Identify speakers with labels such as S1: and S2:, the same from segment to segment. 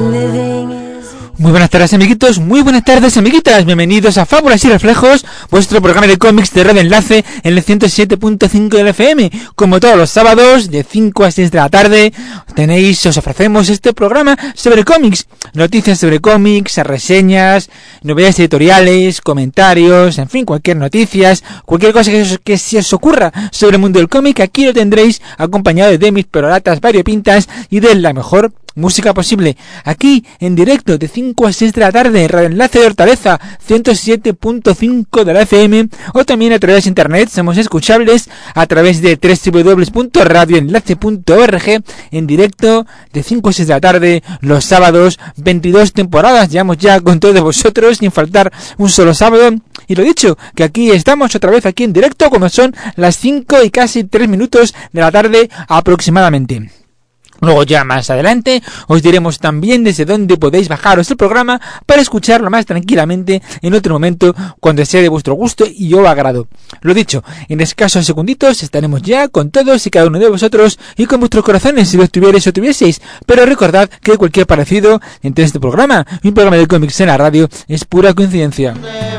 S1: Muy buenas tardes, amiguitos, muy buenas tardes, amiguitas. Bienvenidos a Fábulas y Reflejos, vuestro programa de cómics de Radio Enlace en el 107.5 del FM. Como todos los sábados, de 5 a 6 de la tarde, os ofrecemos este programa sobre cómics. Noticias sobre cómics, reseñas, novedades editoriales, comentarios, en fin, cualquier noticias, cualquier cosa que se os ocurra sobre el mundo del cómic, aquí lo tendréis acompañado de mis peroratas variopintas y de la mejor música posible, aquí en directo de 5 a 6 de la tarde en Radio Enlace de Hortaleza 107.5 de la FM, o también a través de internet. Somos escuchables a través de www.radioenlace.org en directo de 5 a 6 de la tarde los sábados. 22 temporadas llevamos ya con todos vosotros sin faltar un solo sábado, y lo dicho, que aquí estamos otra vez aquí en directo cuando son las 5 y casi 3 minutos de la tarde aproximadamente. Luego ya más adelante os diremos también desde dónde podéis bajaros el programa para escucharlo más tranquilamente en otro momento cuando sea de vuestro gusto y o agrado. Lo dicho, en escasos segunditos estaremos ya con todos y cada uno de vosotros y con vuestros corazones si lo tuvierais o tuvieseis, pero recordad que cualquier parecido entre este programa y un programa de cómics en la radio es pura coincidencia.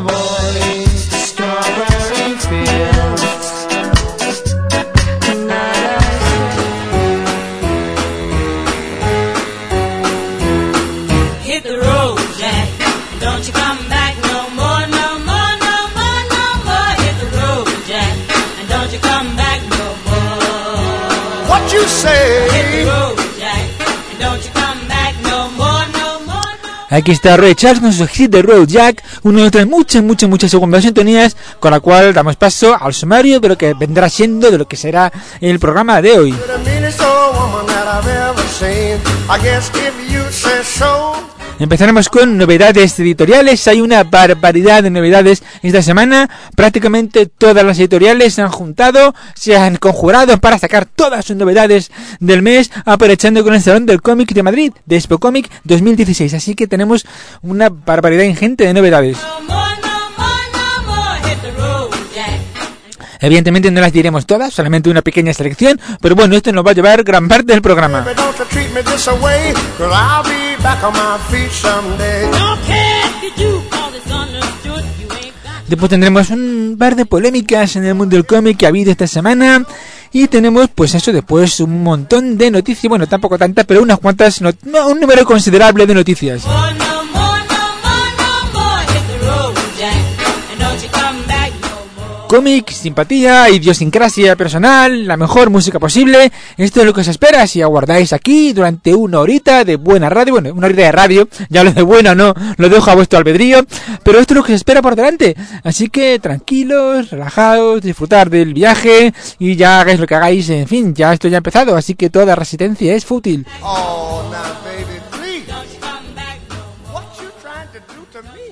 S1: Aquí está Ray Charles con su Hit the Road Jack, una de nuestras muchas segundas sintonías, con la cual damos paso al sumario de lo que vendrá siendo, de lo que será el programa de hoy. Empezaremos con novedades editoriales. Hay una barbaridad de novedades esta semana. Prácticamente todas las editoriales se han juntado, se han conjurado para sacar todas sus novedades del mes, aprovechando con el Salón del Cómic de Madrid, de Expo Cómic 2016. Así que tenemos una barbaridad ingente de novedades. Evidentemente no las diremos todas, solamente una pequeña selección, pero bueno, esto nos va a llevar gran parte del programa. Después tendremos un par de polémicas en el mundo del cómic que ha habido esta semana. Y tenemos, pues eso, después un montón de noticias, bueno, tampoco tantas, pero unas cuantas, un número considerable de noticias. Cómic, simpatía, idiosincrasia personal, la mejor música posible. Esto es lo que os espera si aguardáis aquí durante una horita de buena radio. Bueno, una horita de radio, ya lo de bueno no, lo dejo a vuestro albedrío, pero esto es lo que os espera por delante. Así que tranquilos, relajados, disfrutar del viaje y ya hagáis lo que hagáis. En fin, ya esto ya ha empezado, así que toda resistencia es fútil. Oh, now, baby, please. What you trying to do to me?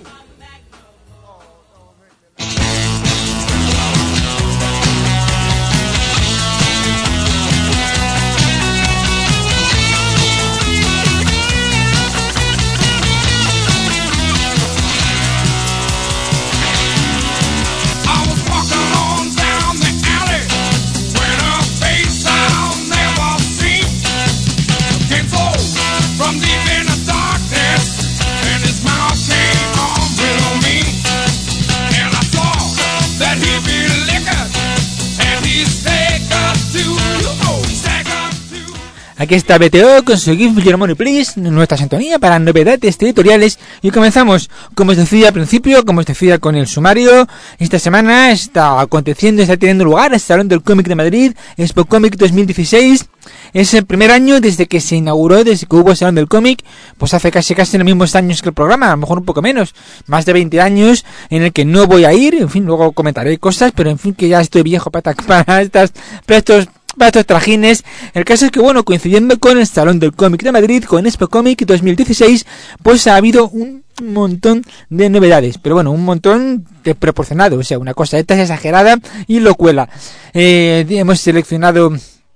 S1: Aquí está BTO con su Give Your Money Please, nuestra sintonía para novedades editoriales. Y comenzamos, como os decía al principio, como os decía con el sumario. Esta semana está teniendo lugar el Salón del Cómic de Madrid, Expo Cómic 2016. Es el primer año desde que se inauguró, desde que hubo el Salón del Cómic, pues hace casi los mismos años que el programa, a lo mejor un poco menos, más de 20 años, en el que no voy a ir, en fin, luego comentaré cosas, pero en fin, que ya estoy viejo para estos trajines. El caso es que, bueno, coincidiendo con el Salón del Cómic de Madrid, con Expo Cómic 2016, pues ha habido un montón de novedades, pero bueno, un montón desproporcionado, o sea, una cosa esta es exagerada y lo cuela. Hemos seleccionado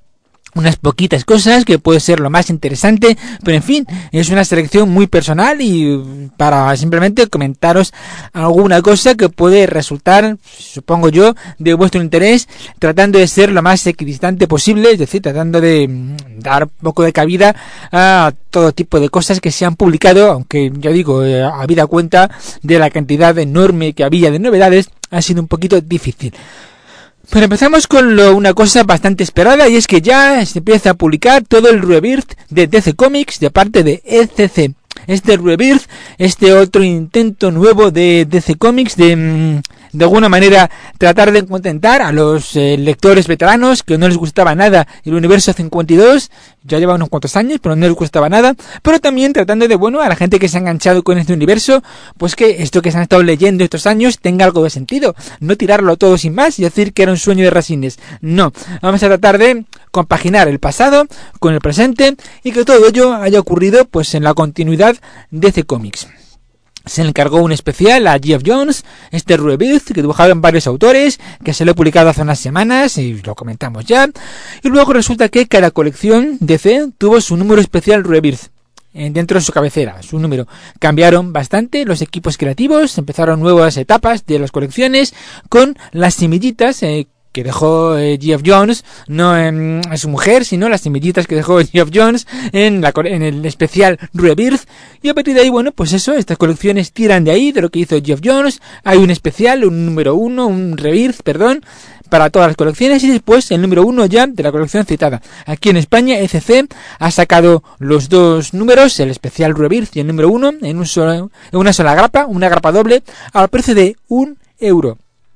S1: unas poquitas cosas que puede ser lo más interesante, pero en fin, es una selección muy personal y para simplemente comentaros alguna cosa que puede resultar, supongo yo, de vuestro interés, tratando de ser lo más equidistante posible, es decir, tratando de dar un poco de cabida a todo tipo de cosas que se han publicado, aunque ya digo, habida cuenta de la cantidad enorme que había de novedades, ha sido un poquito difícil. Pero empezamos con una cosa bastante esperada, y es que ya se empieza a publicar todo el Rebirth de DC Comics de parte de ECC. Este Rebirth, este otro intento nuevo de DC Comics de alguna manera tratar de contentar a los lectores veteranos que no les gustaba nada el universo 52, ya lleva unos cuantos años, pero no les gustaba nada, pero también tratando de, a la gente que se ha enganchado con este universo, pues que esto que se han estado leyendo estos años tenga algo de sentido, no tirarlo todo sin más y decir que era un sueño de Resines, no, vamos a tratar de compaginar el pasado con el presente y que todo ello haya ocurrido pues en la continuidad de DC Comics. Se le encargó un especial a Geoff Johns, este Rebirth, que dibujaban varios autores, que se lo he publicado hace unas semanas y lo comentamos ya. Y luego resulta que cada colección DC tuvo su número especial Rebirth dentro de su cabecera, su número. Cambiaron bastante los equipos creativos, empezaron nuevas etapas de las colecciones con las semillitas que dejó Geoff Johns, no a su mujer, sino las semillitas que dejó Geoff Johns en el especial Rebirth, y a partir de ahí, pues eso, estas colecciones tiran de ahí, de lo que hizo Geoff Johns. Hay un especial, un número 1, un Rebirth, para todas las colecciones, y después el número 1 ya de la colección citada. Aquí en España, ECC ha sacado los dos números, el especial Rebirth y el número 1, en una sola grapa, una grapa doble, al precio de €1.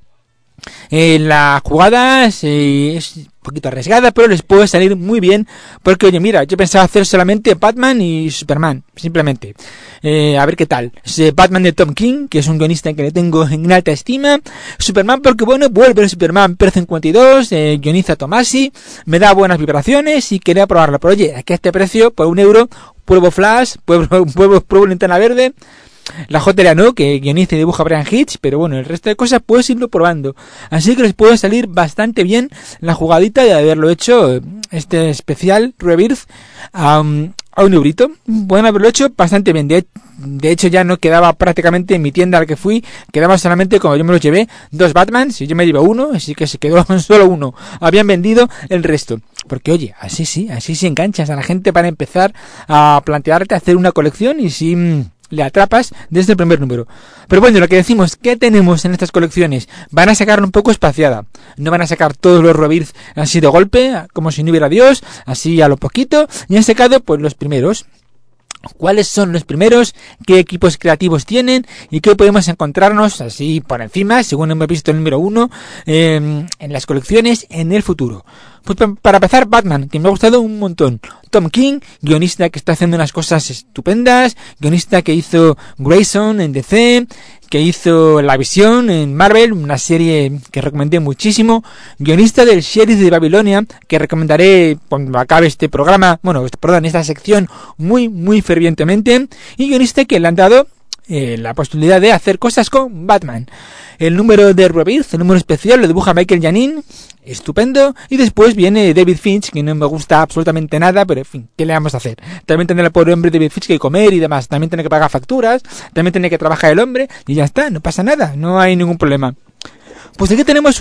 S1: La jugada es un poquito arriesgada, pero les puede salir muy bien, porque oye, mira, yo pensaba hacer solamente Batman y Superman, simplemente a ver qué tal. Batman de Tom King, que es un guionista que le tengo en alta estima. Superman porque vuelve el Superman per 52, guioniza Tomasi, me da buenas vibraciones y quería probarlo, pero oye, aquí a este precio, por €1, pruebo Flash, pruebo Linterna Verde. La JLA no, que guioniza y dibuja Brian Hitch, pero el resto de cosas puedes irlo probando. Así que les puede salir bastante bien la jugadita de haberlo hecho, este especial Rebirth, a €1. Pueden haberlo hecho bastante bien. De hecho, ya no quedaba prácticamente en mi tienda a la que fui, quedaba solamente, como yo me los llevé, 2 Batmans, y yo me llevé uno, así que se quedó solo uno. Habían vendido el resto. Porque oye, así sí enganchas a la gente para empezar a plantearte hacer una colección y si le atrapas desde el primer número. Pero lo que decimos, ¿qué tenemos en estas colecciones? Van a sacarlo un poco espaciada. No van a sacar todos los Rebirth así de golpe, como si no hubiera Dios, así a lo poquito, y han sacado pues los primeros. ¿Cuáles son los primeros? ¿Qué equipos creativos tienen? ¿Y qué podemos encontrarnos así por encima, según hemos visto el número 1, en las colecciones en el futuro? Pues para empezar, Batman, que me ha gustado un montón. Tom King, guionista que está haciendo unas cosas estupendas, guionista que hizo Grayson en DC, que hizo La Visión en Marvel, una serie que recomendé muchísimo, guionista del Sheriff de Babilonia, que recomendaré cuando acabe este programa, esta sección muy fervientemente, y guionista que le han dado la posibilidad de hacer cosas con Batman. El número de Rebirth, el número especial, lo dibuja Michael Janin, estupendo, y después viene David Finch, que no me gusta absolutamente nada, pero en fin, ¿qué le vamos a hacer? También tendrá el pobre hombre David Finch que comer y demás, también tiene que pagar facturas, también tiene que trabajar el hombre, y ya está, no pasa nada, no hay ningún problema. Pues aquí tenemos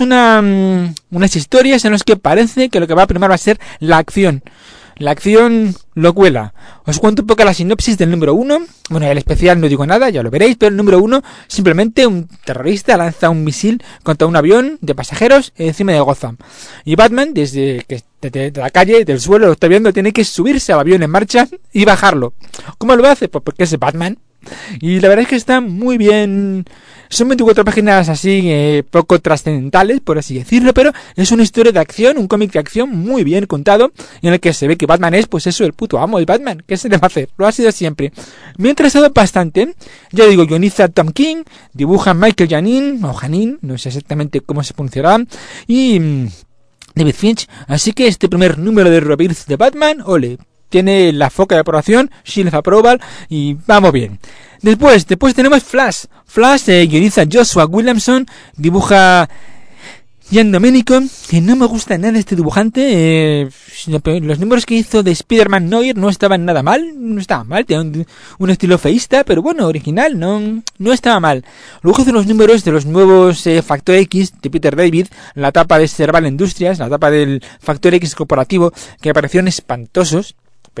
S1: unas historias en las que parece que lo que va a primar va a ser la acción. La acción lo cuela. Os cuento un poco la sinopsis del número 1. El especial no digo nada, ya lo veréis, pero el número 1, simplemente un terrorista lanza un misil contra un avión de pasajeros encima de Gotham. Y Batman, desde la calle, del suelo, lo está viendo, tiene que subirse al avión en marcha y bajarlo. ¿Cómo lo hace? Pues porque es Batman. Y la verdad es que está muy bien. Son 24 páginas así poco trascendentales, por así decirlo, pero es una historia de acción, un cómic de acción muy bien contado, en el que se ve que Batman es, pues eso, el puto amo de Batman. ¿Qué se le va a hacer? Lo ha sido siempre. Me ha interesado bastante. Ya digo, guioniza Tom King, dibuja Michael Janin, o Janin, no sé exactamente cómo se pronunciará, y David Finch. Así que este primer número de Rebirth de Batman, ole, tiene la foca de aprobación, Shield of Approval, y vamos bien. Después tenemos Flash, guioniza Joshua Williamson, dibuja Gian Domenico, que no me gusta nada este dibujante. Los números que hizo de Spider-Man Noir no estaban nada mal, tenía un estilo feísta, pero bueno, original, no estaba mal. Luego de los números de los nuevos Factor X de Peter David, la etapa de Serval Industrias, la etapa del Factor X corporativo, que me parecieron espantosos,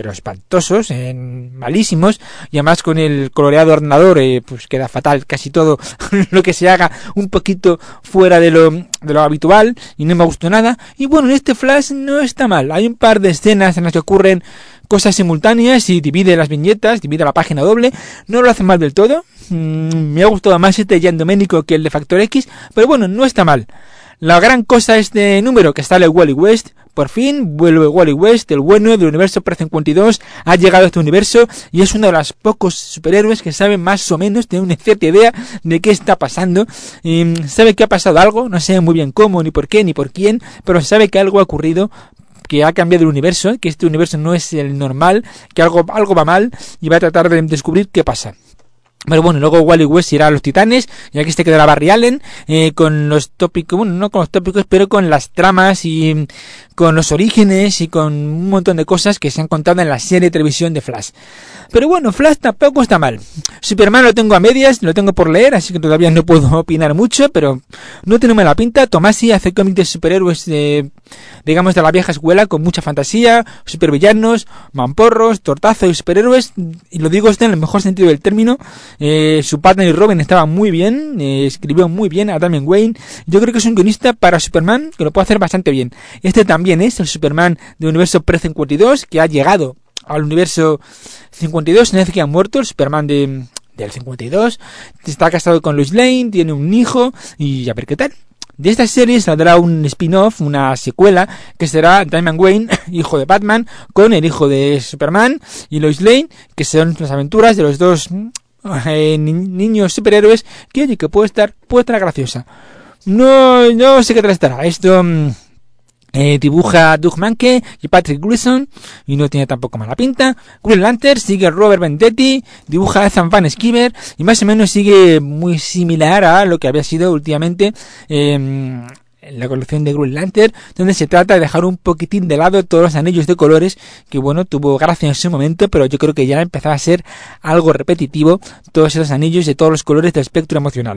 S1: malísimos, y además con el coloreado ordenador pues queda fatal casi todo lo que se haga, un poquito fuera de lo habitual, y no me gustó nada. Y bueno, en este Flash no está mal, hay un par de escenas en las que ocurren cosas simultáneas y divide las viñetas, divide la página doble, no lo hace mal del todo. Me ha gustado más este Gian Domenico que el de Factor X, pero bueno, no está mal. La gran cosa es este número, que sale Wally West. Por fin vuelve Wally West, el bueno del universo Pre-52, ha llegado a este universo y es uno de los pocos superhéroes que sabe más o menos, tiene una cierta idea de qué está pasando. Sabe que ha pasado algo, no sé muy bien cómo, ni por qué, ni por quién, pero sabe que algo ha ocurrido, que ha cambiado el universo, que este universo no es el normal, que algo va mal y va a tratar de descubrir qué pasa. Pero bueno, luego Wally West irá a los Titanes, y aquí se quedará Barry Allen, con los tópicos, bueno, no con los tópicos, pero con las tramas y con los orígenes y con un montón de cosas que se han contado en la serie de televisión de Flash. Pero bueno, Flash tampoco está mal. Superman lo tengo a medias, lo tengo por leer, así que todavía no puedo opinar mucho, pero no tiene mala pinta. Tomasi hace cómics de superhéroes, digamos de la vieja escuela, con mucha fantasía, supervillanos, mamporros, tortazos y superhéroes, y lo digo esto en el mejor sentido del término. Su partner y Robin estaba muy bien, escribió muy bien a Damian Wayne. Yo creo que es un guionista para Superman que lo puede hacer bastante bien. Este también es el Superman del universo Pre-52, que ha llegado al universo 52, una vez que ha muerto el Superman del 52, está casado con Lois Lane, tiene un hijo, y a ver qué tal. De esta serie saldrá un spin-off, una secuela, que será Damian Wayne, hijo de Batman, con el hijo de Superman y Lois Lane, que son las aventuras de los dos niños superhéroes, que oye, que puede estar graciosa. No sé qué tal estará. Esto dibuja Doug Mahnke y Patrick Gleason, y no tiene tampoco mala pinta. Green Lantern sigue Robert Venditti, dibuja Ethan Van Sciver, y más o menos sigue muy similar a lo que había sido últimamente en la colección de Green Lantern, donde se trata de dejar un poquitín de lado todos los anillos de colores, que bueno, tuvo gracia en su momento, pero yo creo que ya empezaba a ser algo repetitivo, todos esos anillos de todos los colores del espectro emocional.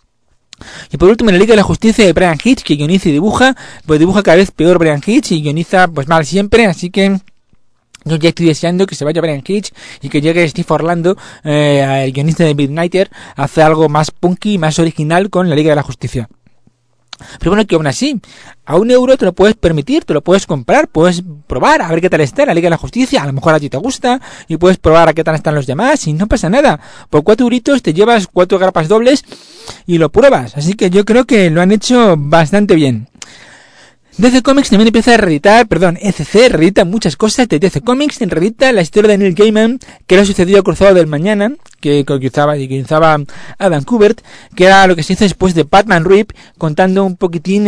S1: Y por último, en la Liga de la Justicia de Brian Hitch, que guioniza y dibuja, pues dibuja cada vez peor Brian Hitch y guioniza pues mal siempre, así que yo ya estoy deseando que se vaya Brian Hitch y que llegue Steve Orlando, el guionista de Midnighter, a hacer algo más punky, más original con la Liga de la Justicia. Pero bueno, que aún así, a €1 te lo puedes permitir, te lo puedes comprar, puedes probar a ver qué tal está la Liga de la Justicia, a lo mejor a ti te gusta, y puedes probar a qué tal están los demás, y no pasa nada. Por €4 te llevas 4 grapas dobles y lo pruebas, así que yo creo que lo han hecho bastante bien. DC Comics también empieza a reeditar, ECC reedita muchas cosas de DC Comics, reedita la historia de Neil Gaiman, que era sucedido al Cruzado del Mañana, que guionizaba Adam Kubert, que era lo que se hizo después de Batman Rip, contando un poquitín,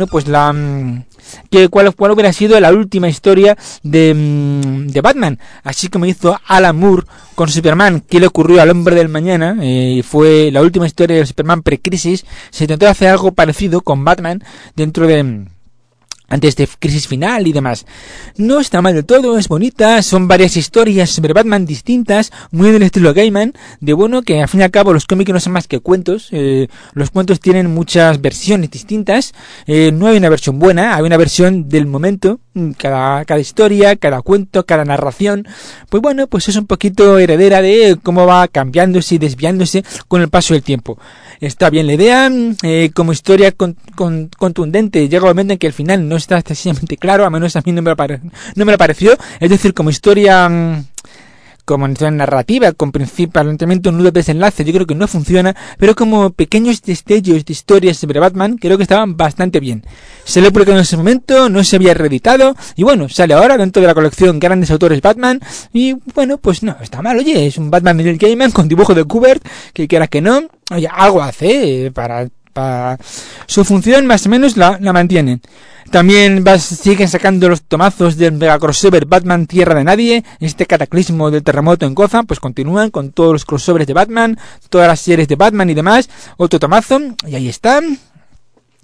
S1: cuál hubiera sido la última historia de Batman, así como hizo Alan Moore con Superman, qué le ocurrió al Hombre del Mañana, fue la última historia de Superman pre-crisis. Se intentó hacer algo parecido con Batman dentro de antes de Crisis Final y demás. No está mal del todo, es bonita, son varias historias sobre Batman distintas, muy del estilo Gaiman, de bueno que al fin y al cabo los cómics no son más que cuentos, los cuentos tienen muchas versiones distintas, no hay una versión buena, hay una versión del momento, cada historia, cada cuento, cada narración, pues bueno, pues es un poquito heredera de cómo va cambiándose y desviándose con el paso del tiempo. Está bien la idea, como historia contundente, llega un momento en que el final no está excesivamente claro, a menos a mí no me lo pareció, es decir, como historia narrativa, con planteamiento, nudo, desenlace, yo creo que no funciona, pero como pequeños destellos de historias sobre Batman, creo que estaban bastante bien. Salió por en ese momento, no se había reeditado, y bueno, sale ahora dentro de la colección Grandes Autores Batman, y bueno, pues no, está mal, oye, es un Batman de Neil Gaiman con dibujo de Kubert, que quiera que no, oye, algo hace, para su función más o menos la mantienen. También siguen sacando los tomazos del mega crossover Batman Tierra de Nadie, este cataclismo del terremoto en Gotham, pues continúan con todos los crossovers de Batman, todas las series de Batman y demás, otro tomazo, y ahí está.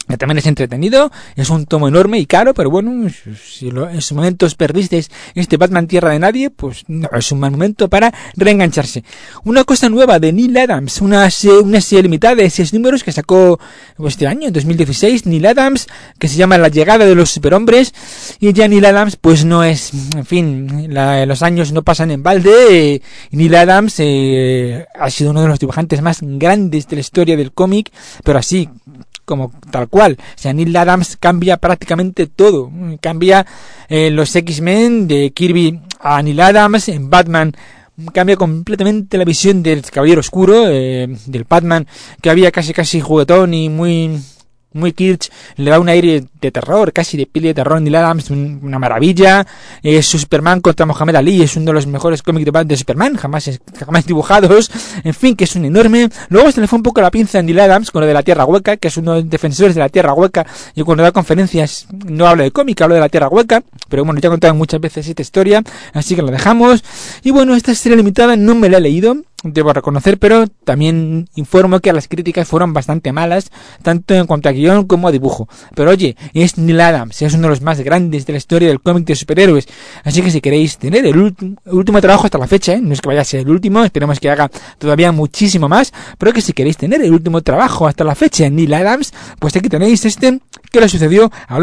S1: que también es entretenido, es un tomo enorme y caro, pero bueno, si en sus momentos perdisteis este Batman Tierra de Nadie, pues no, es un mal momento para reengancharse. Una cosa nueva de Neil Adams, una serie limitada de 6 números que sacó este año, en 2016, Neil Adams, que se llama La llegada de los superhombres, y ya Neil Adams pues no es, en fin, los años no pasan en balde, Neil Adams ha sido uno de los dibujantes más grandes de la historia del cómic, pero así, como tal cual. O sea, Neil Adams cambia prácticamente todo. Cambia los X-Men de Kirby a Neil Adams, en Batman cambia completamente la visión del Caballero Oscuro, del Batman que había casi juguetón y muy kitsch, le da un aire de terror, casi de peli de terror. Neil Adams, una maravilla. Superman contra Mohamed Ali es uno de los mejores cómics de Superman jamás dibujados, en fin, que es un enorme. Luego se le fue un poco la pinza a Neil Adams con lo de la Tierra Hueca, que es uno de los defensores de la Tierra Hueca, y cuando da conferencias no habla de cómic, habla de la Tierra Hueca, pero bueno, ya he contado muchas veces esta historia, así que la dejamos. Y bueno, esta serie limitada no me la he leído, debo reconocer, pero también informo que las críticas fueron bastante malas, tanto en cuanto a guión como a dibujo. Pero oye, es Neil Adams, es uno de los más grandes de la historia del cómic de superhéroes, así que si queréis tener el último trabajo hasta la fecha, no es que vaya a ser el último, esperemos que haga todavía muchísimo más, pero que si queréis tener el último trabajo hasta la fecha en Neil Adams, pues aquí tenéis que le sucedió a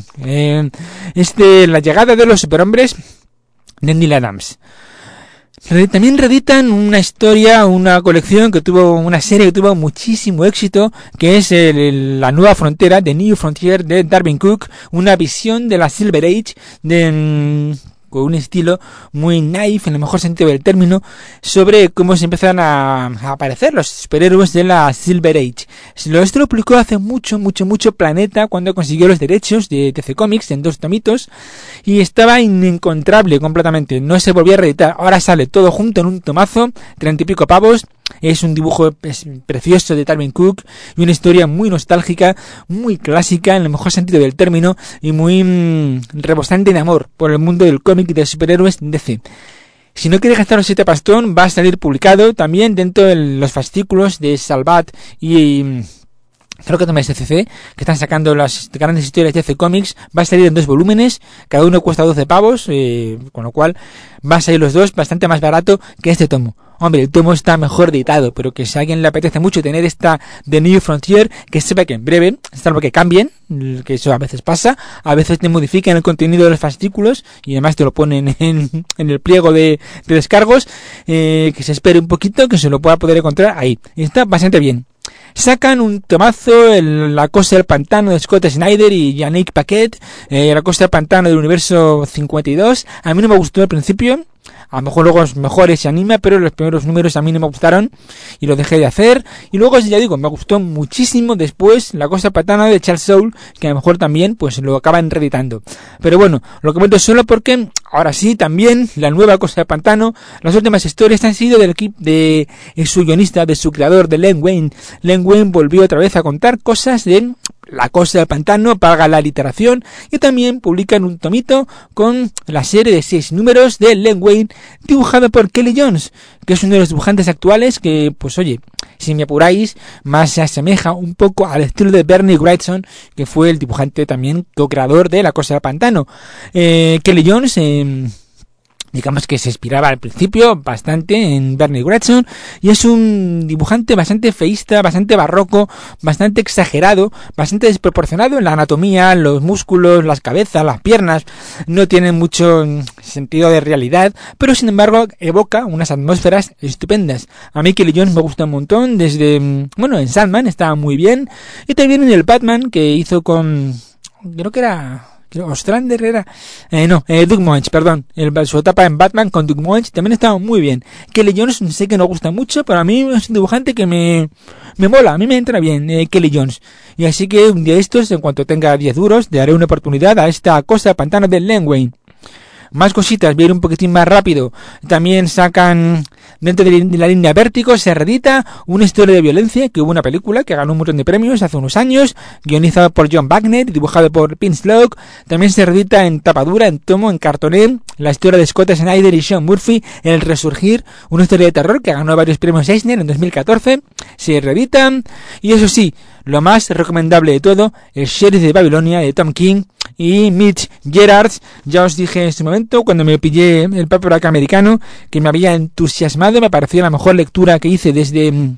S1: La llegada de los superhombres de Neil Adams. También reeditan una historia, una colección una serie que tuvo muchísimo éxito, que es La Nueva Frontera, The New Frontier, de Darwin Cook, una visión de la Silver Age, con un estilo muy naif, en el mejor sentido del término, sobre cómo se empiezan a aparecer los superhéroes de la Silver Age. Esto lo publicó hace mucho Planeta, cuando consiguió los derechos de DC Comics en 2 tomitos, y estaba inencontrable completamente, no se volvía a reeditar. Ahora sale todo junto en un tomazo, 30 y pico pavos. Es un dibujo precioso de Darwin Cook y una historia muy nostálgica, muy clásica en el mejor sentido del término, y muy rebosante de amor por el mundo del cómic de superhéroes DC. Si no queréis gastaros 7 pastón, va a salir publicado también dentro de los fascículos de Salvat y creo que también es CCC, que están sacando las grandes historias de DC Comics. Va a salir en 2 volúmenes, cada uno cuesta 12 pavos, con lo cual va a salir los 2 bastante más barato que este tomo. Hombre, el tomo está mejor editado, pero que si a alguien le apetece mucho tener esta The New Frontier, que sepa que en breve, salvo que cambien, que eso a veces pasa, a veces te modifican el contenido de los fascículos y además te lo ponen en el pliego de descargos, que se espere un poquito, que se lo pueda poder encontrar ahí. Y está bastante bien. Sacan un tomazo, La Cosa del Pantano de Scott Snyder y Yannick Paquet, La Cosa del Pantano del universo 52. A mí no me gustó al principio, a lo mejor luego es mejor ese anime, pero los primeros números a mí no me gustaron y lo dejé de hacer. Y luego, ya digo, me gustó muchísimo después La Cosa del Pantano de Charles Soule, que a lo mejor también pues lo acaban reeditando. Pero bueno, lo comento solo porque ahora sí, también La Nueva Cosa del Pantano, las últimas historias han sido del equipo de su guionista, de su creador, de Len Wein. Len Wein volvió otra vez a contar cosas de La Cosa del Pantano, paga la literación, y también publican un tomito con la serie de 6 números de Len Wein, dibujado por Kelly Jones, que es uno de los dibujantes actuales que, pues oye, si me apuráis, más se asemeja un poco al estilo de Bernie Wrightson, que fue el dibujante también co-creador de La Cosa del Pantano. Kelly Jones, digamos que se inspiraba al principio bastante en Bernie Wrightson, y es un dibujante bastante feísta, bastante barroco, bastante exagerado, bastante desproporcionado en la anatomía, los músculos, las cabezas, las piernas, no tienen mucho sentido de realidad, pero sin embargo evoca unas atmósferas estupendas. A mí Kelly Jones me gusta un montón, desde, en Sandman estaba muy bien, y también en el Batman que hizo con, creo que era Ostrander era, Doug Moench, perdón, su etapa en Batman con Doug Moench también estaba muy bien. Kelly Jones sé que no gusta mucho, pero a mí es un dibujante que me mola, a mí me entra bien, Kelly Jones, y así que un día de estos, en cuanto tenga 10 duros, le daré una oportunidad a esta Cosa del Pantano de Len Wein. Más cositas, voy a ir un poquitín más rápido. También sacan, dentro de la línea Vértigo, se reedita una historia de violencia, que hubo una película que ganó un montón de premios hace unos años, guionizado por John Wagner y dibujado por Vince Locke. También se reedita en tapadura, en tomo, en cartoné, la historia de Scott Snyder y Sean Murphy, El Resurgir, una historia de terror que ganó varios premios Eisner en 2014. Se reeditan, y eso sí, lo más recomendable de todo, El Sheriff de Babilonia de Tom King y Mitch Gerards. Ya os dije en ese momento, cuando me pillé el paperback americano, que me había entusiasmado, me pareció la mejor lectura que hice desde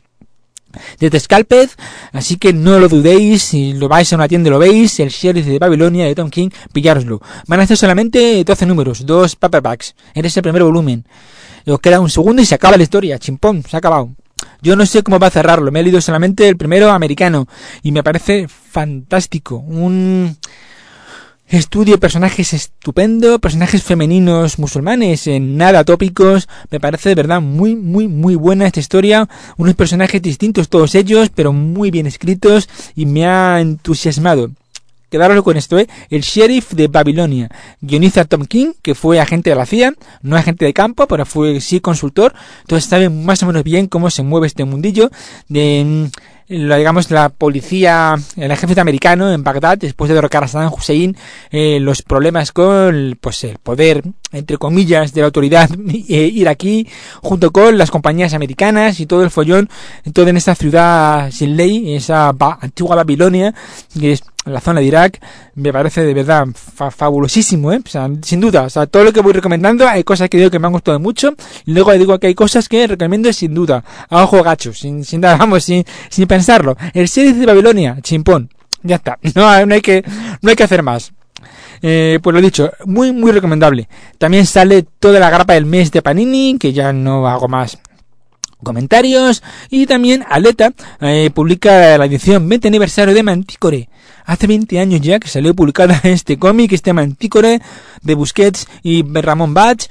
S1: Scalped, así que no lo dudéis, si lo vais a una tienda y lo veis, El Sheriff de Babilonia de Tom King, pillároslo. Van a hacer solamente 12 números, 2 paperbacks, eres el primer volumen. Os queda un segundo y se acaba la historia, chimpón, se ha acabado. Yo no sé cómo va a cerrarlo, me he leído solamente el primero americano y me parece fantástico. Un estudio de personajes estupendo, personajes femeninos musulmanes, nada tópicos. Me parece de verdad muy buena esta historia. Unos personajes distintos todos ellos, pero muy bien escritos y me ha entusiasmado. Quedaros con esto, El Sheriff de Babilonia. Guioniza Tom King, que fue agente de la CIA, no agente de campo, pero fue sí consultor. Entonces sabe más o menos bien cómo se mueve este mundillo de la policía, el ejército americano en Bagdad, después de derrocar a Saddam Hussein, los problemas con el poder, entre comillas, de la autoridad iraquí, junto con las compañías americanas y todo el follón, todo en esta ciudad sin ley, esa antigua Babilonia, que es la zona de Irak. Me parece de verdad fabulosísimo, O sea, sin duda, todo lo que voy recomendando, hay cosas que digo que me han gustado mucho, y luego digo que hay cosas que recomiendo sin duda, a ojo gacho, sin pensarlo. El Sheriff de Babilonia, chimpón, ya está, no hay que hacer más. Pues lo dicho, muy recomendable. También sale toda la grapa del mes de Panini, que ya no hago más comentarios, y también Aleta publica la edición 20 aniversario de Mantícore. Hace 20 años ya que salió publicada este cómic, este Mantícore de Busquets y Ramón Bach,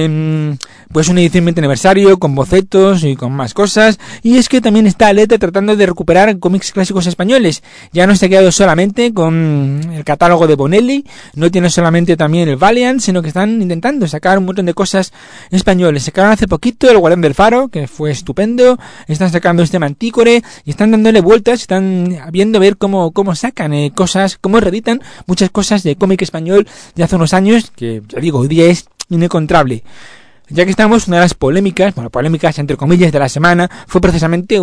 S1: pues una edición 20 aniversario con bocetos y con más cosas. Y es que también está Aleta tratando de recuperar cómics clásicos españoles. Ya no se ha quedado solamente con el catálogo de Bonelli, no tiene solamente también el Valiant, sino que están intentando sacar un montón de cosas españoles. Sacaron hace poquito el Guardián del Faro, que fue estupendo, están sacando este Mantícore y están dándole vueltas, están viendo ver cómo sacan cosas, cómo reeditan muchas cosas de cómic español de hace unos años, que ya digo, hoy día es inencontrable. Ya que estamos, una de las polémicas entre comillas de la semana fue precisamente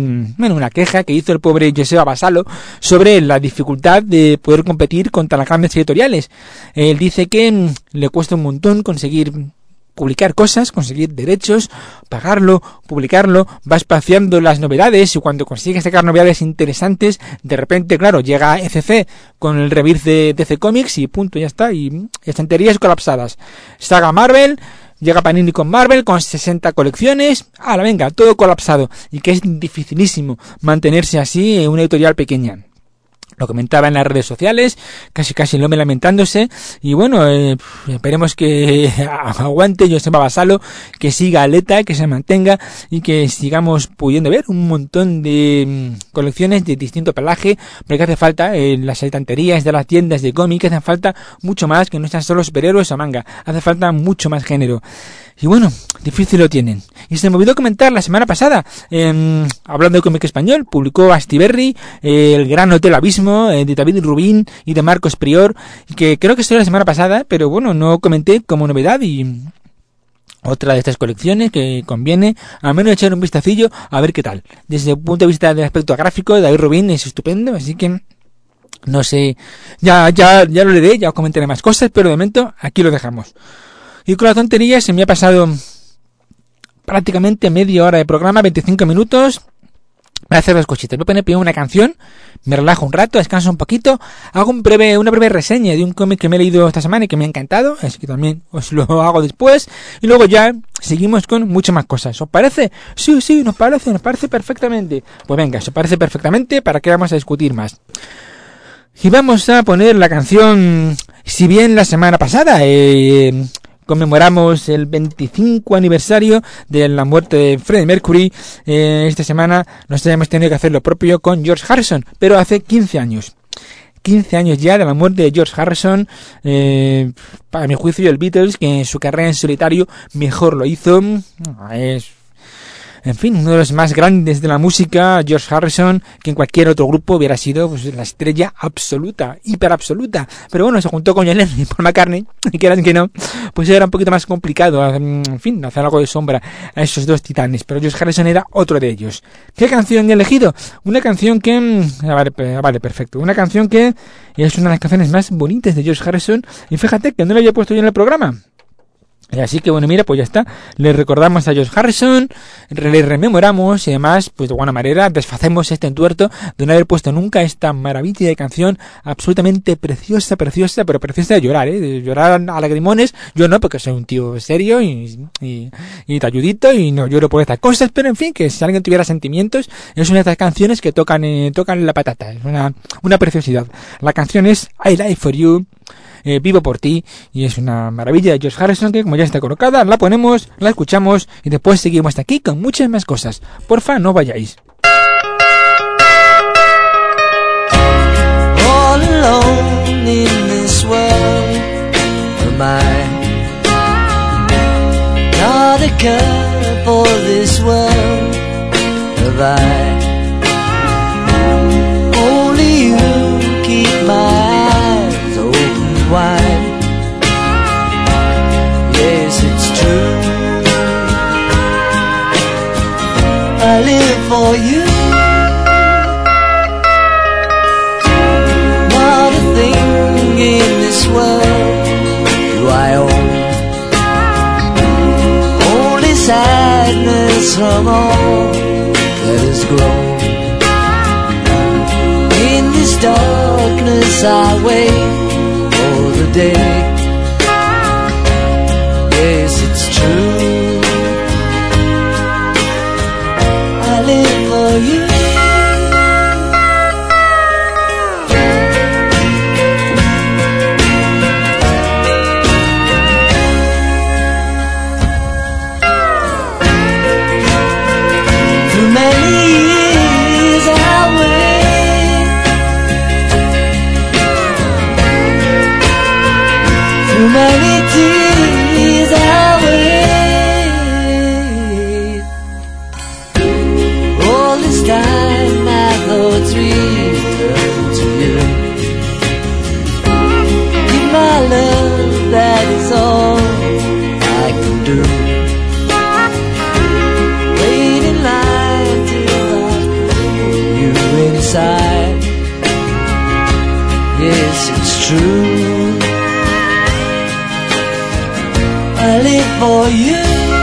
S1: una queja que hizo el pobre Joseba Basalo sobre la dificultad de poder competir contra las grandes editoriales. Él dice que le cuesta un montón conseguir publicar cosas, conseguir derechos, pagarlo, publicarlo, va espaciando las novedades y cuando consigue sacar novedades interesantes, de repente, claro, llega ECC con el rebirth de DC Comics y punto, ya está, y estanterías colapsadas. Saga Marvel, llega Panini con Marvel, con 60 colecciones, venga, todo colapsado, y que es dificilísimo mantenerse así en una editorial pequeña. Lo comentaba en las redes sociales, casi el hombre lamentándose, y bueno, esperemos que aguante Joseba Basalo, que siga Aleta, que se mantenga y que sigamos pudiendo ver un montón de colecciones de distinto pelaje, porque hace falta en las estanterías de las tiendas de cómics, hace falta mucho más, que no sean solo superhéroes o manga, hace falta mucho más género. Y bueno, difícil lo tienen. Y se me olvidó comentar la semana pasada, hablando de cómic español, publicó Astiberri el Gran Hotel Abismo, de David Rubín y de Marcos Prior, que creo que salió la semana pasada, pero bueno, no comenté como novedad, y otra de estas colecciones que conviene al menos echar un vistacillo a ver qué tal. Desde el punto de vista del aspecto gráfico, David Rubín es estupendo, así que no sé, ya lo leeré, ya os comentaré más cosas, pero de momento aquí lo dejamos. Y con la tontería se me ha pasado prácticamente media hora de programa, 25 minutos. Voy a hacer dos cositas. Voy a poner primero una canción, me relajo un rato, descanso un poquito, hago una breve reseña de un cómic que me he leído esta semana y que me ha encantado, así que también os lo hago después, y luego ya seguimos con muchas más cosas. ¿Os parece? Sí, nos parece perfectamente. Pues venga, os parece perfectamente, ¿para qué vamos a discutir más? Y vamos a poner la canción, si bien la semana pasada conmemoramos el 25 aniversario de la muerte de Freddie Mercury, esta semana nos hemos tenido que hacer lo propio con George Harrison, pero hace 15 años. 15 años ya de la muerte de George Harrison, para mi juicio el Beatles, que en su carrera en solitario mejor lo hizo, En fin, uno de los más grandes de la música, George Harrison, que en cualquier otro grupo hubiera sido pues, la estrella absoluta, hiperabsoluta. Pero bueno, se juntó con John Lennon y Paul McCartney, y quieran que no, pues era un poquito más complicado, en fin, hacer algo de sombra a esos dos titanes. Pero George Harrison era otro de ellos. ¿Qué canción he elegido? Una canción que... Vale, perfecto. Una canción que es una de las canciones más bonitas de George Harrison, y fíjate que no la había puesto yo en el programa. Así que bueno, mira, pues ya está. Le recordamos a George Harrison, le rememoramos y además, pues de alguna manera, desfacemos este entuerto de no haber puesto nunca esta maravilla de canción absolutamente preciosa, pero preciosa de llorar, de llorar a lagrimones. Yo no, porque soy un tío serio y talludito y no lloro por estas cosas, pero en fin, que si alguien tuviera sentimientos, es una de estas canciones que tocan la patata, es una preciosidad. La canción es I Die For You. Vivo por ti, y es una maravilla de George Harrison que como ya está colocada, la ponemos, la escuchamos y después seguimos hasta aquí con muchas más cosas. Porfa, no vayáis.
S2: All alone in this world am I, not a care for this world have I, only you keep my eyes open wide. Yes, it's true, I live for you. Not a thing in this world do I own, only sadness from all that has grown. In this darkness I wait for the day. Yes, it's true, I live for you. Through many years I wait, through many tears I wait. All this time my thoughts return to you. Give my love, that is all I can do. Wait in line till I feel you inside. Yes, it's true, I live for you.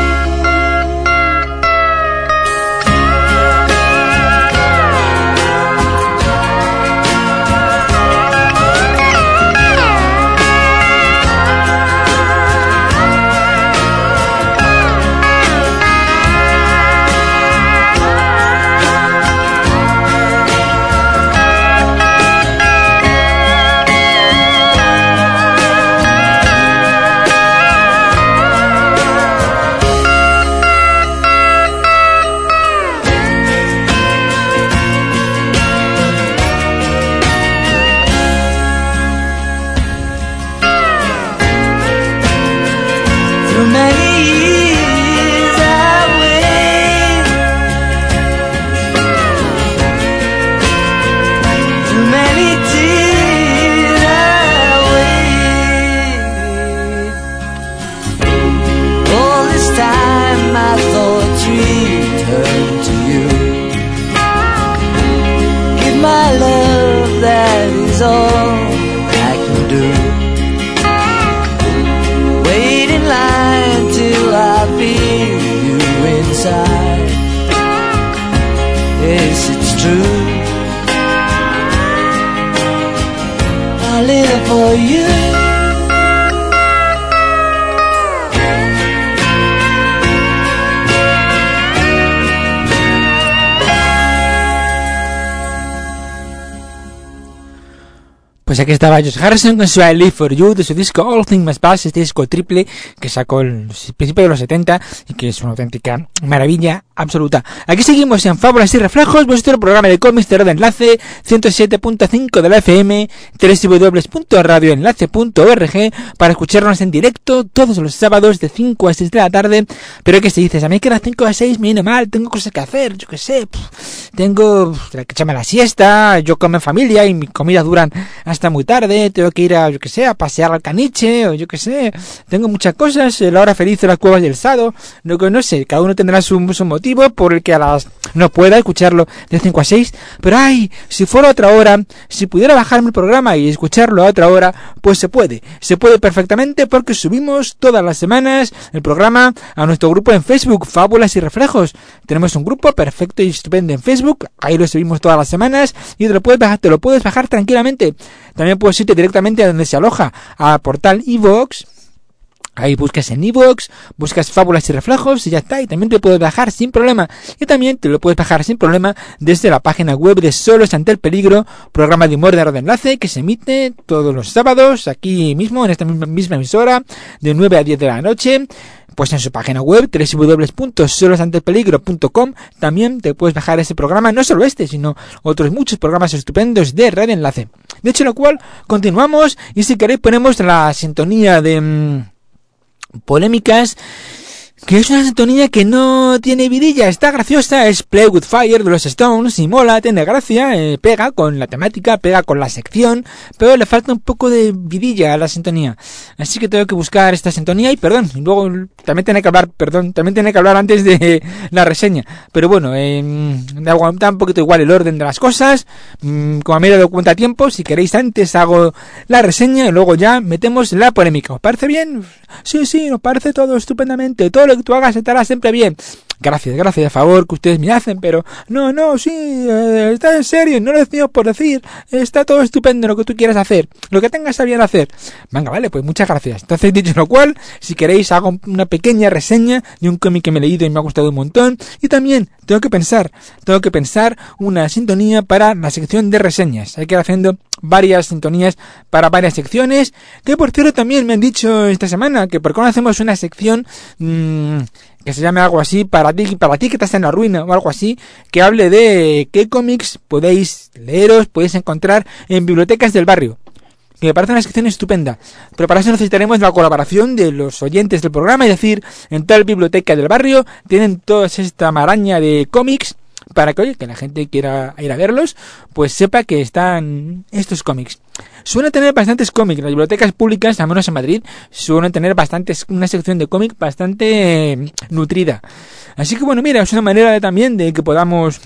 S1: Pues aquí estaba George Harrison con su I Live For You de su disco All Things Must Pass, este disco triple que sacó al principio de los 70 y que es una auténtica maravilla absoluta. Aquí seguimos en Fábulas y Reflejos, vuestro programa de cómics de Radio Enlace, 107.5 de la FM, www.radioenlace.org, para escucharnos en directo todos los sábados de 5 a 6 de la tarde. Pero ¿qué se dices? A mí que a las 5 a 6 me viene mal, tengo cosas que hacer, yo qué sé, tengo que echarme la siesta, yo como en familia y mis comidas duran hasta muy tarde, tengo que ir a, yo qué sé, a pasear al caniche, o yo qué sé, tengo muchas cosas, la hora feliz de las cuevas del Sado, no sé, cada uno tendrá su motivo por el que a las no pueda escucharlo de 5 a 6, pero ay, si fuera otra hora, si pudiera bajarme el programa y escucharlo a otra hora, pues se puede perfectamente, porque subimos todas las semanas el programa a nuestro grupo en Facebook, Fábulas y Reflejos. Tenemos un grupo perfecto y estupendo en Facebook, ahí lo subimos todas las semanas y te lo puedes bajar tranquilamente. También puedes irte directamente a donde se aloja, a portal iVoox. Ahí buscas en iVoox, buscas Fábulas y Reflejos y ya está, y también te lo puedes bajar sin problema. Y también te lo puedes bajar sin problema desde la página web de Solos ante el Peligro, programa de humor de Radio Enlace que se emite todos los sábados aquí mismo en esta misma emisora de 9 a 10 de la noche. Pues en su página web www.solosanteelpeligro.com también te puedes bajar ese programa, no solo este, sino otros muchos programas estupendos de Radio Enlace. De hecho, lo cual continuamos y si queréis ponemos la sintonía de polémicas, que es una sintonía que no tiene vidilla, está graciosa, es Play With Fire de los Stones y mola, tiene gracia, pega con la temática, pega con la sección, pero le falta un poco de vidilla a la sintonía, así que tengo que buscar esta sintonía y luego también tiene que hablar antes de la reseña, pero bueno, da un poquito igual el orden de las cosas, como me he dado cuenta a tiempo, si queréis antes hago la reseña y luego ya metemos la polémica, ¿os parece bien? Sí, nos parece todo estupendamente, todo lo que tú hagas estará siempre bien. Gracias, a favor que ustedes me hacen, pero está en serio, no lo decimos por decir, está todo estupendo lo que tú quieras hacer, lo que tengas a bien hacer. Venga, vale, pues muchas gracias. Entonces, dicho lo cual, si queréis hago una pequeña reseña de un cómic que me he leído y me ha gustado un montón, y también tengo que pensar una sintonía para la sección de reseñas. Hay que ir haciendo varias sintonías para varias secciones, que por cierto también me han dicho esta semana que por qué no hacemos una sección que se llame algo así para ti que estás en la ruina o algo así, que hable de qué cómics podéis encontrar en bibliotecas del barrio, que me parece una sección estupenda, pero para eso necesitaremos la colaboración de los oyentes del programa, es decir, en tal biblioteca del barrio tienen toda esta maraña de cómics para que la gente quiera ir a verlos, pues sepa que están estos cómics. Suelen tener bastantes cómics, las bibliotecas públicas, al menos en Madrid, suelen tener una sección de cómics bastante nutrida. Así que bueno, mira, es una manera también de que podamos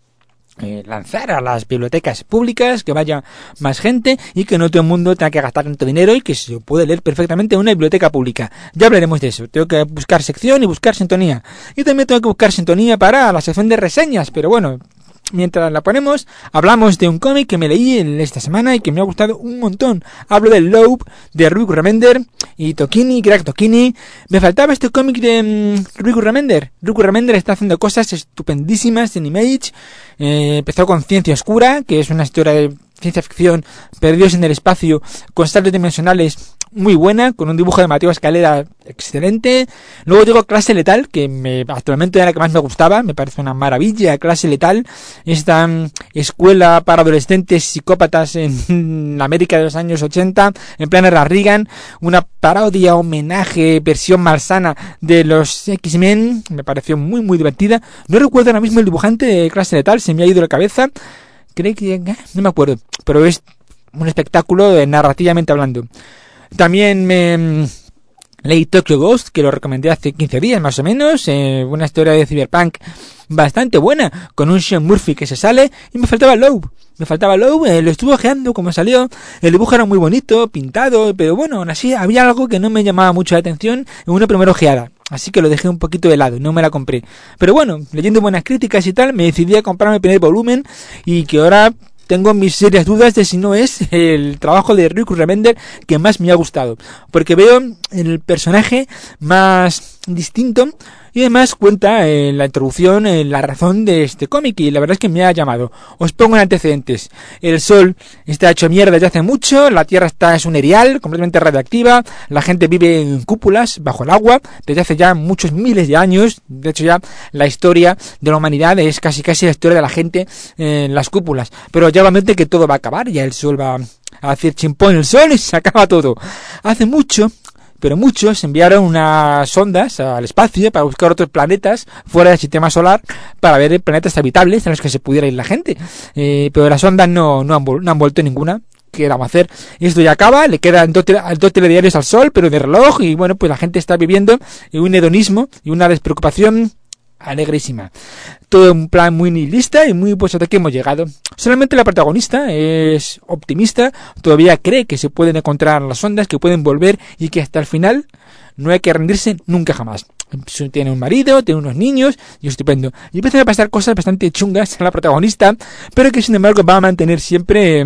S1: lanzar a las bibliotecas públicas, que vaya más gente y que no todo el mundo tenga que gastar tanto dinero y que se puede leer perfectamente en una biblioteca pública. Ya hablaremos de eso. Tengo que buscar sección y buscar sintonía. Y también tengo que buscar sintonía para la sección de reseñas, pero bueno, mientras la ponemos, hablamos de un cómic que me leí esta semana y que me ha gustado un montón. Hablo del Loeb de Riku Remender y Greg Tokini. Me faltaba este cómic de Riku Remender. Riku Remender está haciendo cosas estupendísimas en Image. Empezó con Ciencia Oscura, que es una historia de ciencia ficción, perdidos en el espacio, con saltos dimensionales, muy buena, con un dibujo de Mateo Escalera excelente. Luego digo Clase Letal, que actualmente era la que más me gustaba, me parece una maravilla. Clase Letal, esta escuela para adolescentes psicópatas en la América de los años 80, en plena era Reagan, una parodia, homenaje, versión malsana de los X-Men, me pareció muy muy divertida. No recuerdo ahora mismo el dibujante de Clase Letal, se me ha ido la cabeza, creo que no me acuerdo, pero es un espectáculo narrativamente hablando. También me leí Tokyo Ghost, que lo recomendé hace 15 días más o menos, una historia de cyberpunk bastante buena, con un Sean Murphy que se sale, y me faltaba Loeb, lo estuve ojeando como salió, el dibujo era muy bonito, pintado, pero bueno, aún así había algo que no me llamaba mucho la atención en una primera ojeada, así que lo dejé un poquito de lado, no me la compré. Pero bueno, leyendo buenas críticas y tal, me decidí a comprarme el primer volumen, y que ahora tengo mis serias dudas de si no es el trabajo de Riku Remender que más me ha gustado, porque veo el personaje más distinto y además cuenta en la introducción la razón de este cómic y la verdad es que me ha llamado. Os pongo en antecedentes. El sol está hecho mierda desde hace mucho, la tierra es un erial completamente radiactiva, la gente vive en cúpulas bajo el agua desde hace ya muchos miles de años. De hecho ya la historia de la humanidad es casi la historia de la gente en las cúpulas, pero ya obviamente que todo va a acabar, ya el sol va a hacer chimpón el sol y se acaba todo. Hace mucho, pero muchos enviaron unas sondas al espacio para buscar otros planetas fuera del sistema solar para ver planetas habitables en los que se pudiera ir la gente. Pero las sondas no han vuelto ninguna. ¿Qué vamos a hacer? Esto ya acaba, le quedan dos telediarios al sol, pero de reloj, y bueno, pues la gente está viviendo en un hedonismo y una despreocupación alegrísima. Todo un plan muy nihilista y muy pues hasta aquí hemos llegado. Solamente la protagonista es optimista, todavía cree que se pueden encontrar las ondas, que pueden volver y que hasta el final no hay que rendirse nunca jamás. Tiene un marido, tiene unos niños y estupendo. Y empiezan a pasar cosas bastante chungas a la protagonista, pero que sin embargo va a mantener siempre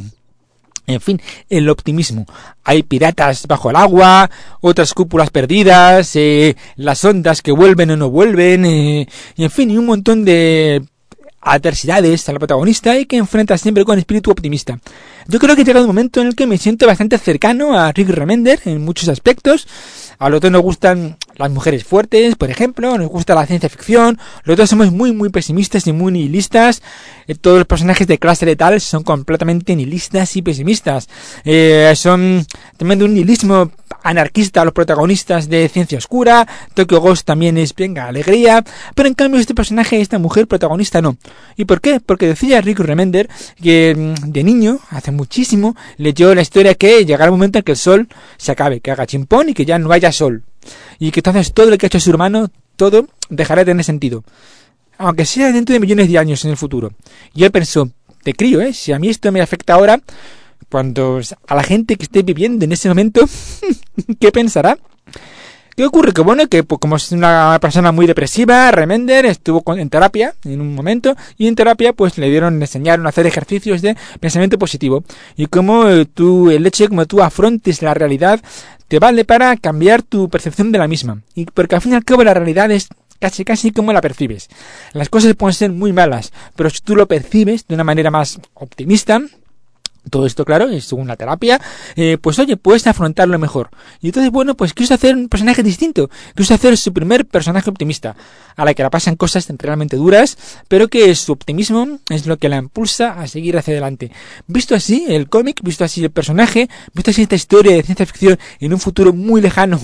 S1: en fin, el optimismo. Hay piratas bajo el agua, otras cúpulas perdidas, las ondas que vuelven o no vuelven, y en fin, y un montón de adversidades a la protagonista y que enfrenta siempre con espíritu optimista. Yo creo que ha llegado un momento en el que me siento bastante cercano a Rick Remender en muchos aspectos. A los dos nos gustan las mujeres fuertes, por ejemplo, nos gusta la ciencia ficción, los dos somos muy pesimistas y muy nihilistas. Todos los personajes de Clase Letal son completamente nihilistas y pesimistas. Son también de un nihilismo anarquista los protagonistas de Ciencia Oscura. Tokyo Ghost también es, venga, alegría, pero en cambio este personaje, esta mujer protagonista no. ¿Y por qué? Porque decía Rick Remender que de niño, hace muchísimo, leyó la historia que llegará un momento en que el sol se acabe, que haga chimpón y que ya no haya sol, y que entonces todo lo que ha hecho su hermano, todo dejará de tener sentido, aunque sea dentro de millones de años en el futuro. Y él pensó, te crío, si a mí esto me afecta ahora, cuando a la gente que esté viviendo en ese momento, ¿qué pensará? ¿Qué ocurre? Que bueno, que pues, como es una persona muy depresiva, Remender estuvo en terapia en un momento, y en terapia pues le enseñaron a hacer ejercicios de pensamiento positivo, y como el hecho de cómo tú afrontes la realidad te vale para cambiar tu percepción de la misma, y porque al fin y al cabo la realidad es casi como la percibes. Las cosas pueden ser muy malas, pero si tú lo percibes de una manera más optimista, todo esto, claro, es según la terapia, pues oye, puedes afrontarlo mejor. Y entonces, bueno, pues quiso hacer un personaje distinto. Quiso hacer su primer personaje optimista, a la que la pasan cosas realmente duras, pero que su optimismo es lo que la impulsa a seguir hacia adelante. Visto así el cómic, visto así el personaje, visto así esta historia de ciencia ficción en un futuro muy lejano,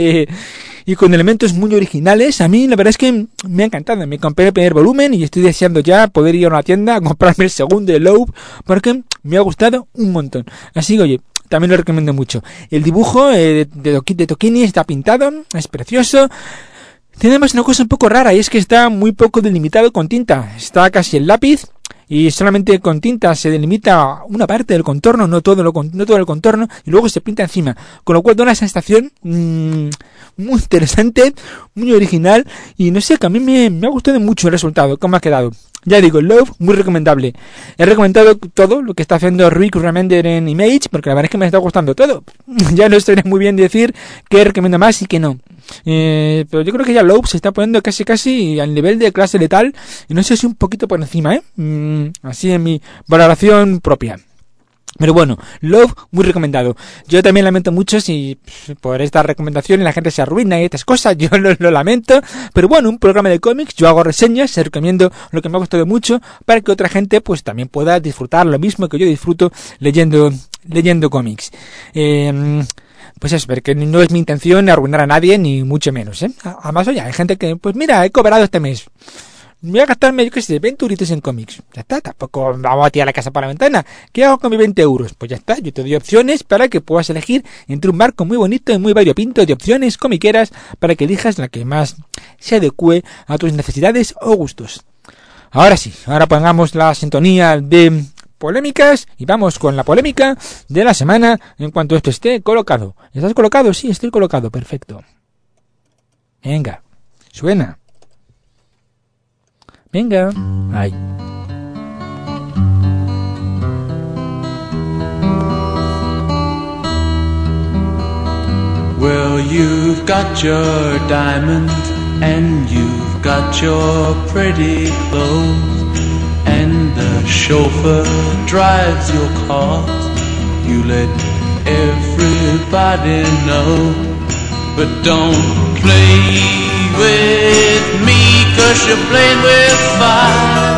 S1: y con elementos muy originales, a mí la verdad es que me ha encantado. Me compré el primer volumen y estoy deseando ya poder ir a una tienda a comprarme el segundo de Loeb, porque me ha gustado un montón. Así que oye, también lo recomiendo mucho. El dibujo de Tokini está pintado, es precioso. Tiene además una cosa un poco rara, y es que está muy poco delimitado con tinta. Está casi el lápiz y solamente con tinta se delimita una parte del contorno, no todo el contorno, y luego se pinta encima, con lo cual da una sensación muy interesante, muy original, y no sé, que a mí me ha gustado mucho el resultado, cómo ha quedado. Ya digo, Love, muy recomendable. He recomendado todo lo que está haciendo Rick Remender en Image, porque la verdad es que me está gustando todo. Ya no estoy muy bien decir qué recomiendo más y qué no. Pero yo creo que ya Love se está poniendo casi al nivel de Clase Letal, y no sé si un poquito por encima, así en mi valoración propia. Pero bueno, Love, muy recomendado. Yo también lamento mucho si por esta recomendación la gente se arruina y estas cosas, yo lo lamento. Pero bueno, un programa de cómics, yo hago reseñas, se recomiendo lo que me ha gustado mucho para que otra gente pues también pueda disfrutar lo mismo que yo disfruto leyendo cómics. Pues eso, porque no es mi intención arruinar a nadie, ni mucho menos, Además, oye, hay gente que, pues mira, he cobrado este mes, voy a gastarme, yo qué sé, 20 euritos en cómics. Ya está, tampoco vamos a tirar la casa por la ventana. ¿Qué hago con mis 20 euros? Pues ya está, yo te doy opciones para que puedas elegir entre un barco muy bonito y muy variopinto de opciones comiqueras para que elijas la que más se adecue a tus necesidades o gustos. Ahora sí, ahora pongamos la sintonía de polémicas y vamos con la polémica de la semana en cuanto esto esté colocado. ¿Estás colocado? Sí, estoy colocado, perfecto. Venga, suena. Venga. Ay.
S2: Well, you've got your diamonds and you've got your pretty clothes, and the chauffeur drives your car. You let everybody know, but don't play with me, 'cause you're playing with fire.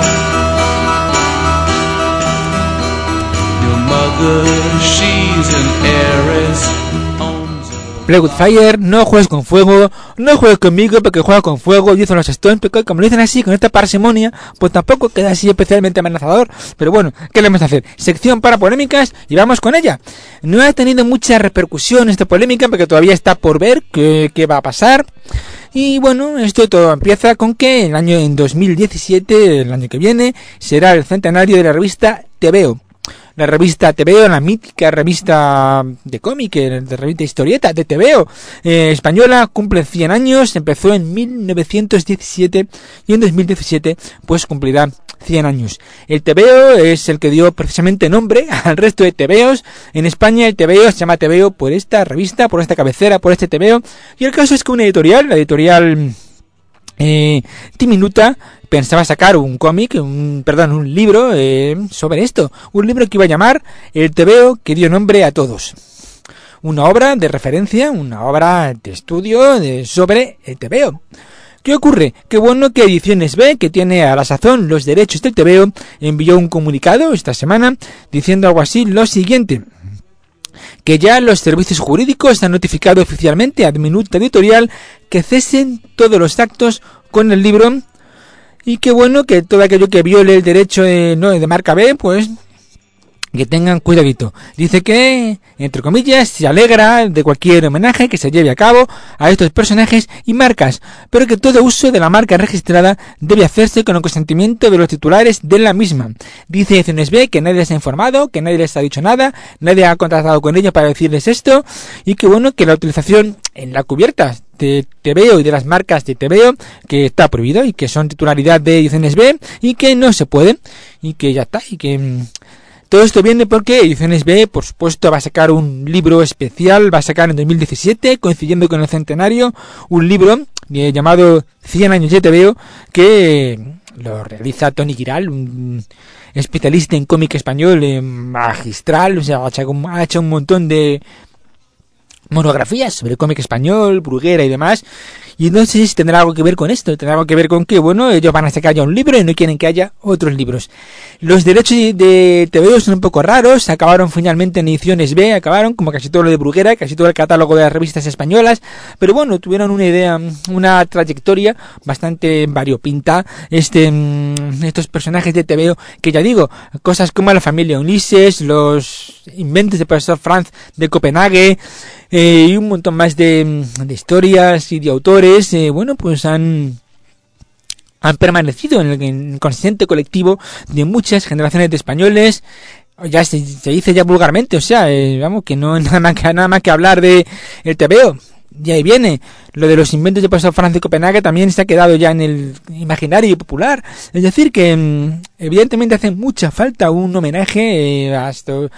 S2: Your mother, she's an heiress.
S1: Play with fire, no juegues con fuego, no juegues conmigo porque juegas con fuego, dicen los Stones, pero como lo dicen así, con esta parsimonia, pues tampoco queda así especialmente amenazador. Pero bueno, ¿qué le vamos a hacer? Sección para polémicas y vamos con ella. No ha tenido mucha repercusión esta polémica porque todavía está por ver qué va a pasar. Y bueno, esto todo empieza con que en 2017, el año que viene, será el centenario de la revista TVO. La revista TVO, la mítica revista de cómic, de revista historieta de TVO española, cumple 100 años, empezó en 1917 y en 2017 pues cumplirá 100 años. El TVO es el que dio precisamente nombre al resto de TVOs. En España el TVO se llama TVO por esta revista, por esta cabecera, por este TVO. Y el caso es que una editorial, la editorial Diminuta, pensaba sacar un cómic, un libro sobre esto, un libro que iba a llamar El TVO que dio nombre a todos. Una obra de referencia, una obra de estudio sobre el TVO. ¿Qué ocurre? Qué bueno que Ediciones B, que tiene a la sazón los derechos del TVO, envió un comunicado esta semana diciendo algo así, lo siguiente: que ya los servicios jurídicos han notificado oficialmente a Diminuta Editorial que cesen todos los actos con el libro, y que bueno, que todo aquello que viole el derecho de marca B, pues que tengan cuidadito. Dice que, entre comillas, se alegra de cualquier homenaje que se lleve a cabo a estos personajes y marcas, pero que todo uso de la marca registrada debe hacerse con el consentimiento de los titulares de la misma. Dice Ediciones B que nadie les ha informado, que nadie les ha dicho nada, nadie ha contactado con ellos para decirles esto, y que bueno, que la utilización en la cubierta de TVO y de las marcas de TVO que está prohibido y que son titularidad de Ediciones B y que no se puede, y que ya está, y que todo esto viene porque Ediciones B, por supuesto, va a sacar un libro especial, va a sacar en 2017, coincidiendo con el centenario, un libro llamado 100 años de TVO, que lo realiza Tony Giral, un especialista en cómic español, magistral, o sea, ha hecho un montón de monografías sobre cómic español, Bruguera y demás. Y no sé si tendrá algo que ver con esto, tendrá algo que ver con que, bueno, ellos van a sacar ya un libro y no quieren que haya otros libros. Los derechos de TVO son un poco raros, acabaron finalmente en Ediciones B, acabaron como casi todo lo de Bruguera, casi todo el catálogo de las revistas españolas, pero bueno, tuvieron una idea, una trayectoria bastante variopinta, estos personajes de TVO, que ya digo, cosas como la familia Ulises, los inventos del profesor Franz de Copenhague, y un montón más de historias y de autores, bueno, pues han permanecido en el consciente colectivo de muchas generaciones de españoles. Ya se dice ya vulgarmente, o sea, vamos, que no hay nada más que hablar de el TVO. Y ahí viene, lo de los inventos del profesor Franz de Copenhague también se ha quedado ya en el imaginario popular. Es decir, que evidentemente hace mucha falta un homenaje a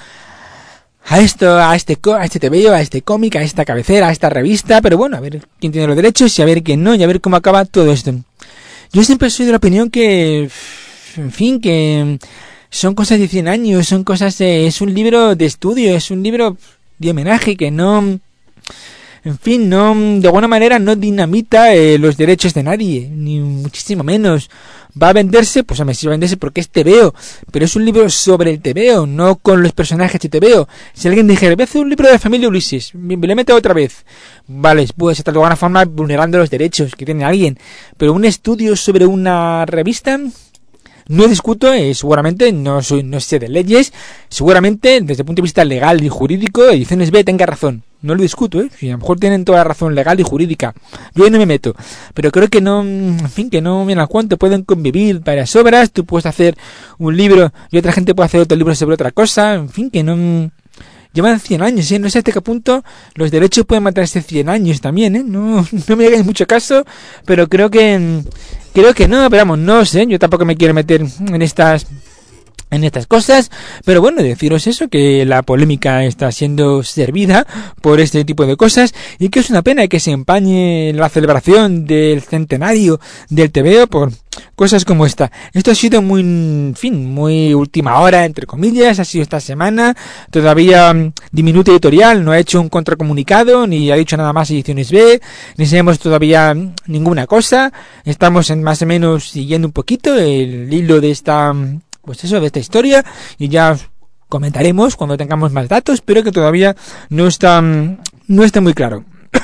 S1: este TVO, a este cómic, a esta cabecera, a esta revista, pero bueno, a ver quién tiene los derechos y a ver quién no, y a ver cómo acaba todo esto. Yo siempre soy de la opinión que, en fin, que son cosas de 100 años, son cosas, es un libro de estudio, es un libro de homenaje que no, en fin, no, de alguna manera no dinamita los derechos de nadie, ni muchísimo menos. Va a venderse, pues a mí sí va a venderse porque es TVO, pero es un libro sobre el TVO, no con los personajes de TVO. Si alguien dijera, voy a hacer un libro de la familia Ulises, me le meto otra vez, vale, pues está de alguna forma vulnerando los derechos que tiene alguien, pero un estudio sobre una revista, no discuto, seguramente no sé de leyes, seguramente desde el punto de vista legal y jurídico Ediciones B tenga razón, no lo discuto, si a lo mejor tienen toda la razón legal y jurídica, yo ahí no me meto, pero creo que no, en fin, que no, mira, cuánto pueden convivir varias obras, tú puedes hacer un libro y otra gente puede hacer otro libro sobre otra cosa, en fin, que no, llevan 100 años, no sé hasta qué punto los derechos pueden mantenerse 100 años también, no me hagáis mucho caso, pero creo que no, pero vamos, no sé, yo tampoco me quiero meter en estas en estas cosas, pero bueno, deciros eso, que la polémica está siendo servida por este tipo de cosas y que es una pena que se empañe la celebración del centenario del TVO por cosas como esta. Esto ha sido muy, en fin, muy última hora, entre comillas, ha sido esta semana, todavía Diminuto Editorial no ha hecho un contracomunicado, ni ha dicho nada más Ediciones B, ni sabemos todavía ninguna cosa, estamos más o menos siguiendo un poquito el hilo de esta... pues eso, de esta historia, y ya os comentaremos cuando tengamos más datos, pero que todavía no está muy claro.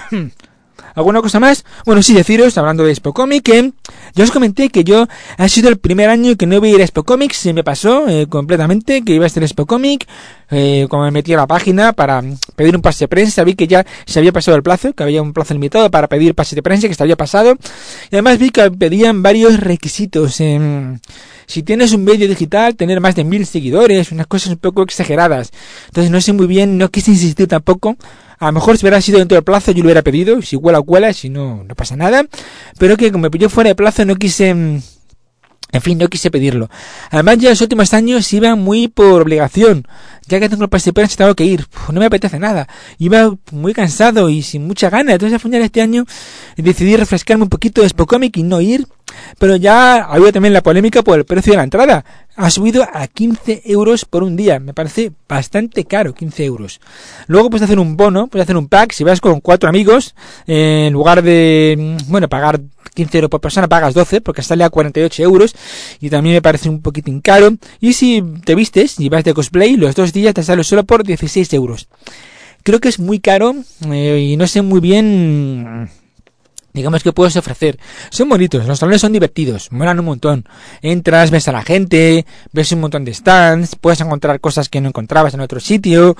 S1: ¿Alguna cosa más? Bueno, sí, deciros, hablando de Expo Comic, que ya os comenté que yo ha sido el primer año que no iba a ir a Expo Comic, se me pasó completamente que iba a estar Expo Comic, cuando me metí a la página para pedir un pase de prensa, vi que ya se había pasado el plazo, que había un plazo limitado para pedir pase de prensa, que se había pasado, y además vi que pedían varios requisitos, si tienes un medio digital, tener más de 1000 seguidores, unas cosas un poco exageradas. Entonces no sé muy bien, no quise insistir tampoco. A lo mejor si hubiera sido dentro del plazo yo lo hubiera pedido, si cuela, si no, no pasa nada. Pero que como me pilló fuera de plazo no quise... En fin, no quise pedirlo. Además, ya en los últimos años iba muy por obligación. Ya que tengo el pase de prensa tengo que ir. No me apetece nada. Iba muy cansado y sin mucha gana. Entonces al final de este año decidí refrescarme un poquito de Expo Comic y no ir. Pero ya había también la polémica por el precio de la entrada. Ha subido a 15 euros por un día. Me parece bastante caro, 15 euros. Luego puedes hacer un bono, puedes hacer un pack. Si vas con 4 amigos, en lugar de, pagar 15 euros por persona, pagas 12, porque sale a 48 euros. Y también me parece un poquitín caro. Y si te vistes y vas de cosplay, los 2 días te sale solo por 16 euros. Creo que es muy caro y no sé muy bien... digamos que puedes ofrecer. Son bonitos, los salones son divertidos, molan un montón. Entras, ves a la gente, ves un montón de stands, puedes encontrar cosas que no encontrabas en otro sitio,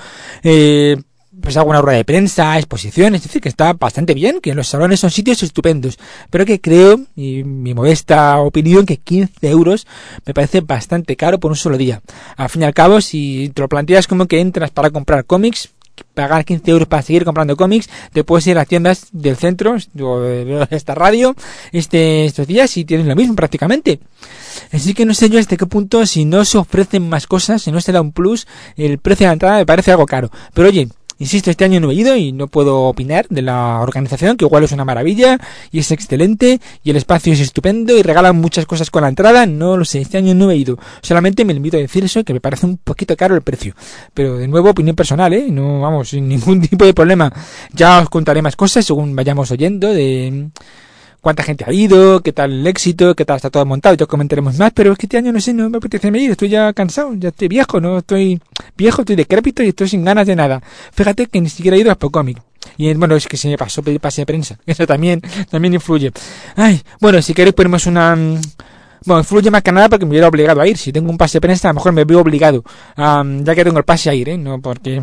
S1: pues alguna rueda de prensa, exposiciones, es decir, que está bastante bien, que los salones son sitios estupendos, pero que creo, y mi modesta opinión, que 15 euros me parece bastante caro por un solo día. Al fin y al cabo, si te lo planteas como que entras para comprar cómics, pagar 15 euros para seguir comprando cómics, te puedes ir a las tiendas del centro o de esta radio estos días y tienes lo mismo prácticamente. Así que no sé yo hasta qué punto, si no se ofrecen más cosas, si no se da un plus, el precio de la entrada me parece algo caro. Pero oye, insisto, este año no he ido y no puedo opinar de la organización, que igual es una maravilla y es excelente y el espacio es estupendo y regalan muchas cosas con la entrada. No lo sé, este año no he ido. Solamente me limito a decir eso, que me parece un poquito caro el precio. Pero de nuevo, opinión personal, no, vamos, sin ningún tipo de problema. Ya os contaré más cosas según vayamos oyendo de... cuánta gente ha ido, qué tal el éxito, qué tal está todo montado, ya comentaremos más, pero es que este año no sé, no me apetece ir, estoy ya cansado, ya estoy viejo, estoy decrépito y estoy sin ganas de nada. Fíjate que ni siquiera he ido a Expo Comic. Y bueno, es que se me pasó pedir pase de prensa, eso también influye. Ay, bueno, si queréis ponemos una... Bueno, influye más que nada porque me hubiera obligado a ir. Si tengo un pase de prensa, a lo mejor me veo obligado, ya que tengo el pase a ir, no porque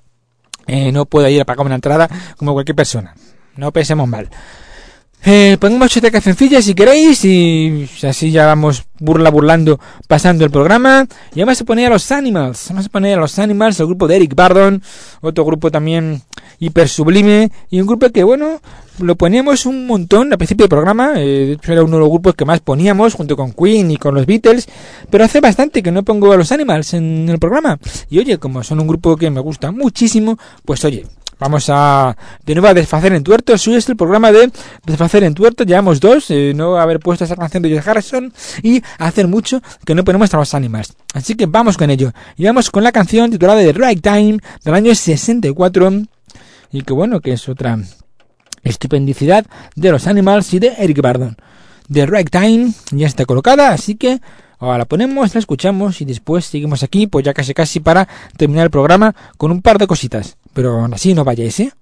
S1: no puedo ir a pagar una entrada como cualquier persona. No pensemos mal. Pongamos otra cancioncilla si queréis y así ya vamos burlando pasando el programa y vamos a poner a los Animals, el grupo de Eric Burdon, otro grupo también hiper sublime y un grupo que bueno, lo poníamos un montón al principio del programa, de hecho era uno de los grupos que más poníamos junto con Queen y con los Beatles, pero hace bastante que no pongo a los Animals en el programa y oye, como son un grupo que me gusta muchísimo, pues oye, vamos a de nuevo a desfacer en tuerto. Hoy es el programa de desfacer en tuerto. Llevamos 2, no haber puesto esa canción de George Harrison y hacer mucho que no ponemos a los Animals. Así que vamos con ello. Y vamos con la canción titulada The Right Time del año 64. Y que bueno, que es otra estupendicidad de los Animals y de Eric Burdon. The Right Time ya está colocada, así que ahora la ponemos, la escuchamos y después seguimos aquí, pues ya casi para terminar el programa con un par de cositas. Pero aún así no vayáis, ¿eh?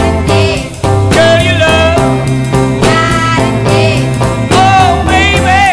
S3: Baby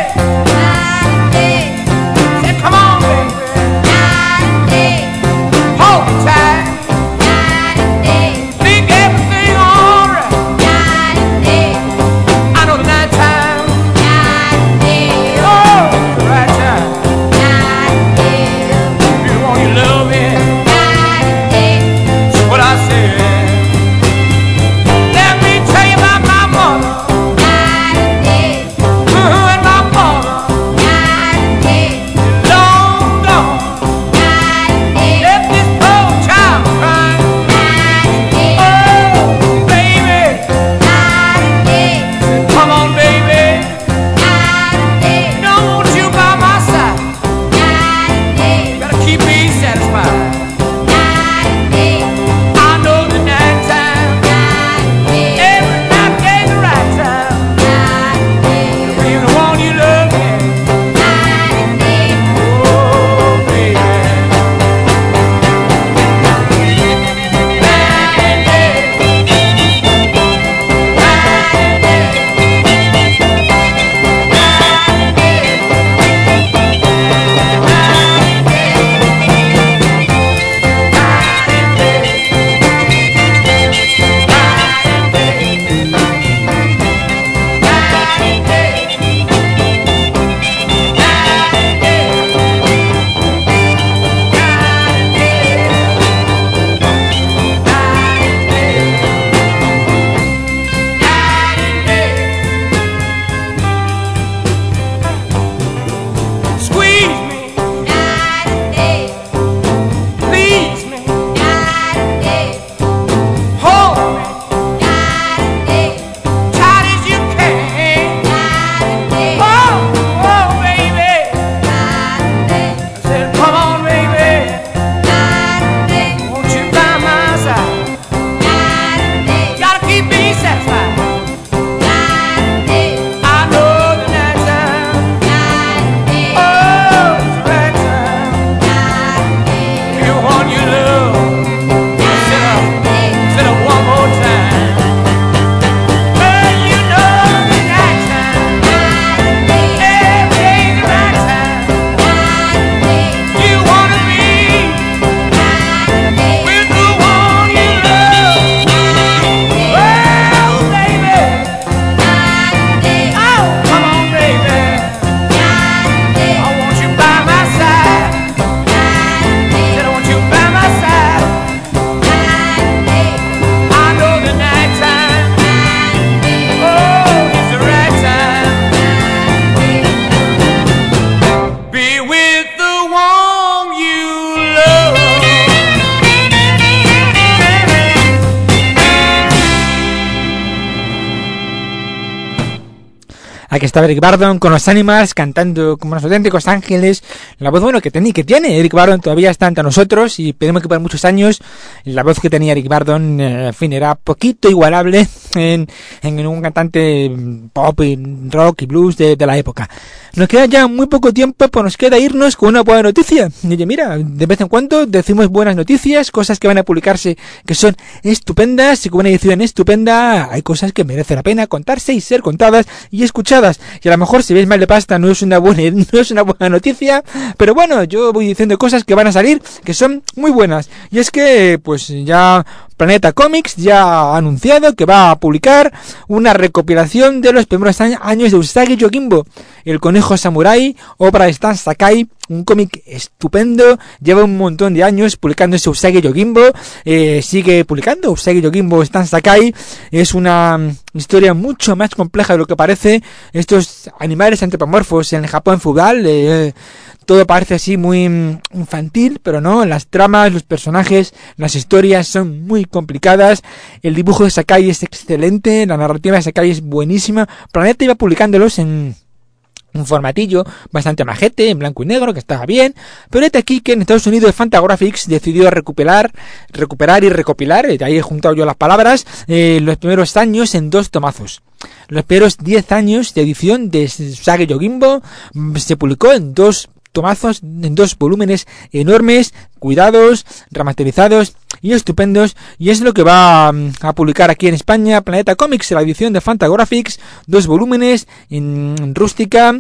S1: Aquí estaba Eric Burdon con los Animals cantando como unos auténticos ángeles. La voz bueno que tiene Eric Burdon todavía está entre nosotros y esperemos que por muchos años la voz que tenía Eric Burdon, en fin, era poquito igualable en un cantante pop y rock y blues de la época. Nos queda ya muy poco tiempo, pues nos queda irnos con una buena noticia. Y oye, mira, de vez en cuando decimos buenas noticias, cosas que van a publicarse que son estupendas, y con una edición estupenda hay cosas que merecen la pena contarse y ser contadas y escuchadas. Y a lo mejor si veis mal de pasta no es una buena noticia, pero bueno, yo voy diciendo cosas que van a salir que son muy buenas. Y es que pues ya Planeta Comics ya ha anunciado que va a publicar una recopilación de los primeros años de Usagi Yojimbo, el conejo samurái, obra de Stan Sakai, un cómic estupendo, lleva un montón de años publicando ese Usagi Yojimbo, sigue publicando Usagi Yojimbo Stan Sakai, es una historia mucho más compleja de lo que parece. Estos animales antropomorfos en el Japón feudal, todo parece así muy infantil, pero no, las tramas, los personajes, las historias son muy complicadas, el dibujo de Sakai es excelente, la narrativa de Sakai es buenísima. Planeta iba publicándolos en un formatillo bastante majete, en blanco y negro, que estaba bien, pero este aquí que en Estados Unidos Fantagraphics decidió recuperar y recopilar, de ahí he juntado yo las palabras, los primeros años en 2 tomazos. Los primeros 10 años de edición de Usagi Yojimbo se publicó en 2 tomazos, en 2 volúmenes enormes, cuidados, remasterizados y estupendos, y es lo que va a publicar aquí en España Planeta Comics, la edición de Fantagraphics, 2 volúmenes en rústica,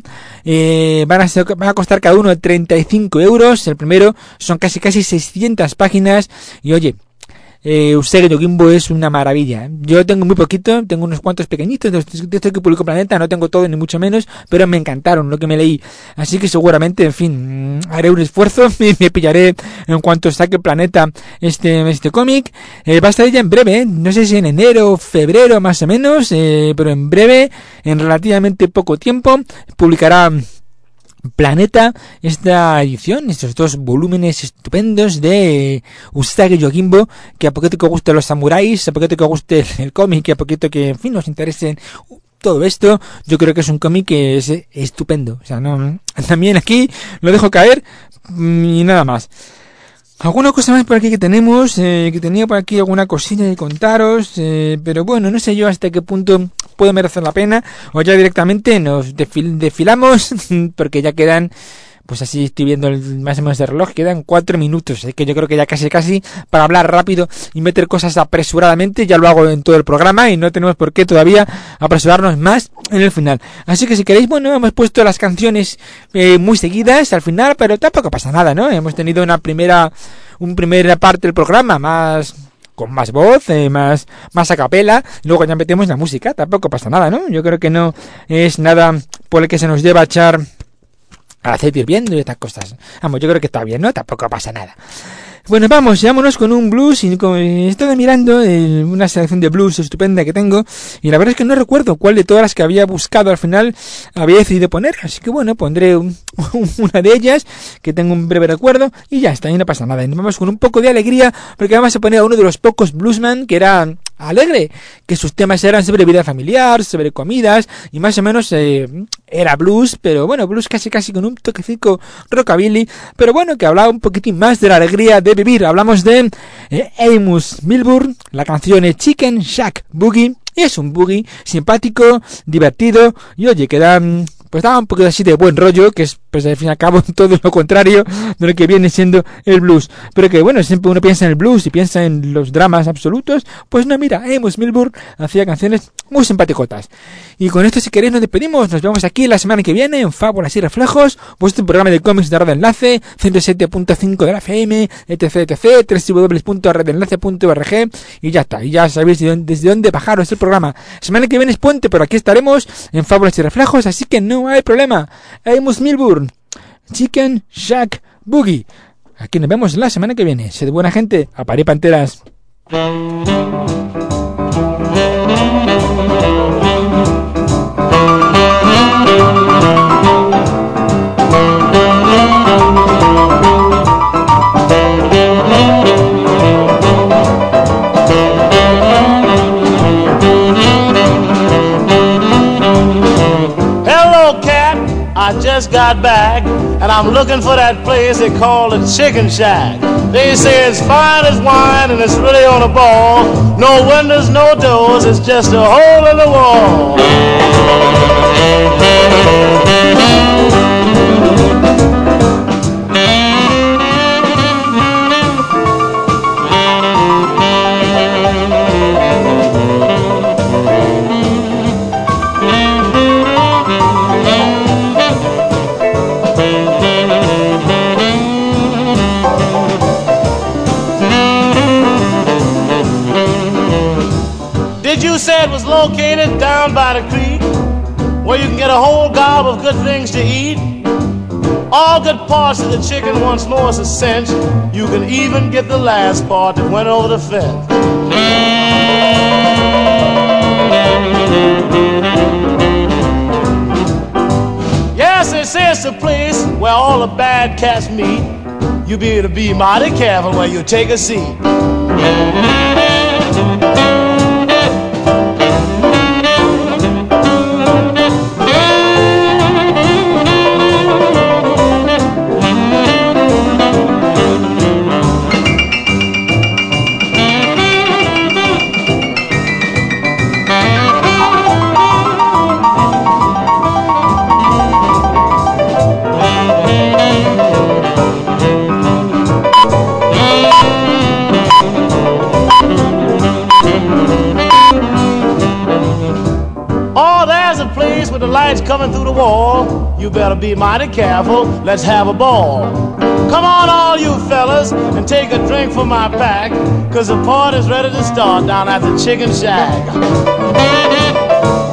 S1: van a costar cada uno 35 euros, el primero son casi 600 páginas, y oye, Usagi Yojimbo es una maravilla. Yo tengo muy poquito, tengo unos cuantos pequeñitos de esto que publicó Planeta, no tengo todo ni mucho menos, pero me encantaron lo que me leí, así que seguramente, en fin, haré un esfuerzo y me pillaré en cuanto saque Planeta este cómic. Va a estar ya en breve, no sé si en enero o febrero más o menos, pero en breve, en relativamente poco tiempo, publicará Planeta esta edición, estos 2 volúmenes estupendos de Usagi Yojimbo, que a poquito que guste los samuráis, a poquito que guste el cómic, a poquito que, en fin, nos interese todo esto, yo creo que es un cómic que es estupendo. O sea, no, también aquí lo dejo caer y nada más. Alguna cosa más por aquí que tenemos, que tenía por aquí alguna cosilla de contaros, pero bueno, no sé yo hasta qué punto puede merecer la pena, o ya directamente nos desfilamos, porque ya quedan, pues así estoy viendo más o menos de reloj, quedan 4 minutos, que yo creo que ya casi para hablar rápido y meter cosas apresuradamente, ya lo hago en todo el programa y no tenemos por qué todavía apresurarnos más en el final. Así que si queréis, bueno, hemos puesto las canciones muy seguidas al final, pero tampoco pasa nada, ¿no? Hemos tenido una primera parte del programa con más voz, más a capela, luego ya metemos la música, tampoco pasa nada, ¿no? Yo creo que no es nada por el que se nos deba echar al aceite hirviendo y estas cosas. Vamos, yo creo que está bien, ¿no? Tampoco pasa nada. Bueno, vámonos con un blues, y he estado mirando una selección de blues estupenda que tengo, y la verdad es que no recuerdo cuál de todas las que había buscado al final había decidido poner, así que bueno, pondré una de ellas, que tengo un breve recuerdo, y ya está, y no pasa nada. Y nos vamos con un poco de alegría, porque vamos a poner a uno de los pocos bluesman que era alegre, que sus temas eran sobre vida familiar, sobre comidas, y más o menos era blues, pero bueno, blues casi con un toquecito rockabilly, pero bueno, que hablaba un poquitín más de la alegría de vivir. Hablamos de Amos Milburn, la canción es Chicken Shack Boogie, y es un boogie simpático, divertido, y oye, que da un poquito así de buen rollo, que es, pues al fin y al cabo, todo lo contrario de lo que viene siendo el blues. Pero que bueno, siempre uno piensa en el blues y piensa en los dramas absolutos, pues no, mira, Amos Milburn hacía canciones muy simpaticotas. Y con esto, si queréis, nos despedimos. Nos vemos aquí la semana que viene en Fábulas y Reflejos, vuestro programa de cómics de Radio Enlace, 107.5 de la FM, etc, www.redenlace.org, y ya está. Y ya sabéis desde dónde bajaros el programa. Semana que viene es puente, pero aquí estaremos en Fábulas y Reflejos, así que no hay problema. Amos Milburn, Chicken Shack Boogie. Aquí nos vemos la semana que viene. Sed buena gente. Aparé panteras.
S3: just got back, and I'm looking for that place they call the Chicken Shack. They say it's fine as wine and it's really on a ball. No windows, no doors, it's just a hole in the wall. Did you say it was located down by the creek, where you can get a whole gob of good things to eat? All good parts of the chicken once more is a cinch. You can even get the last part that went over the fence. Yes, they say it's the place where all the bad cats meet. You better be mighty careful where you take a seat. The lights coming through the wall. You better be mighty careful. Let's have a ball. Come on, all you fellas, and take a drink from my pack, 'cause the party's ready to start down at the Chicken Shack.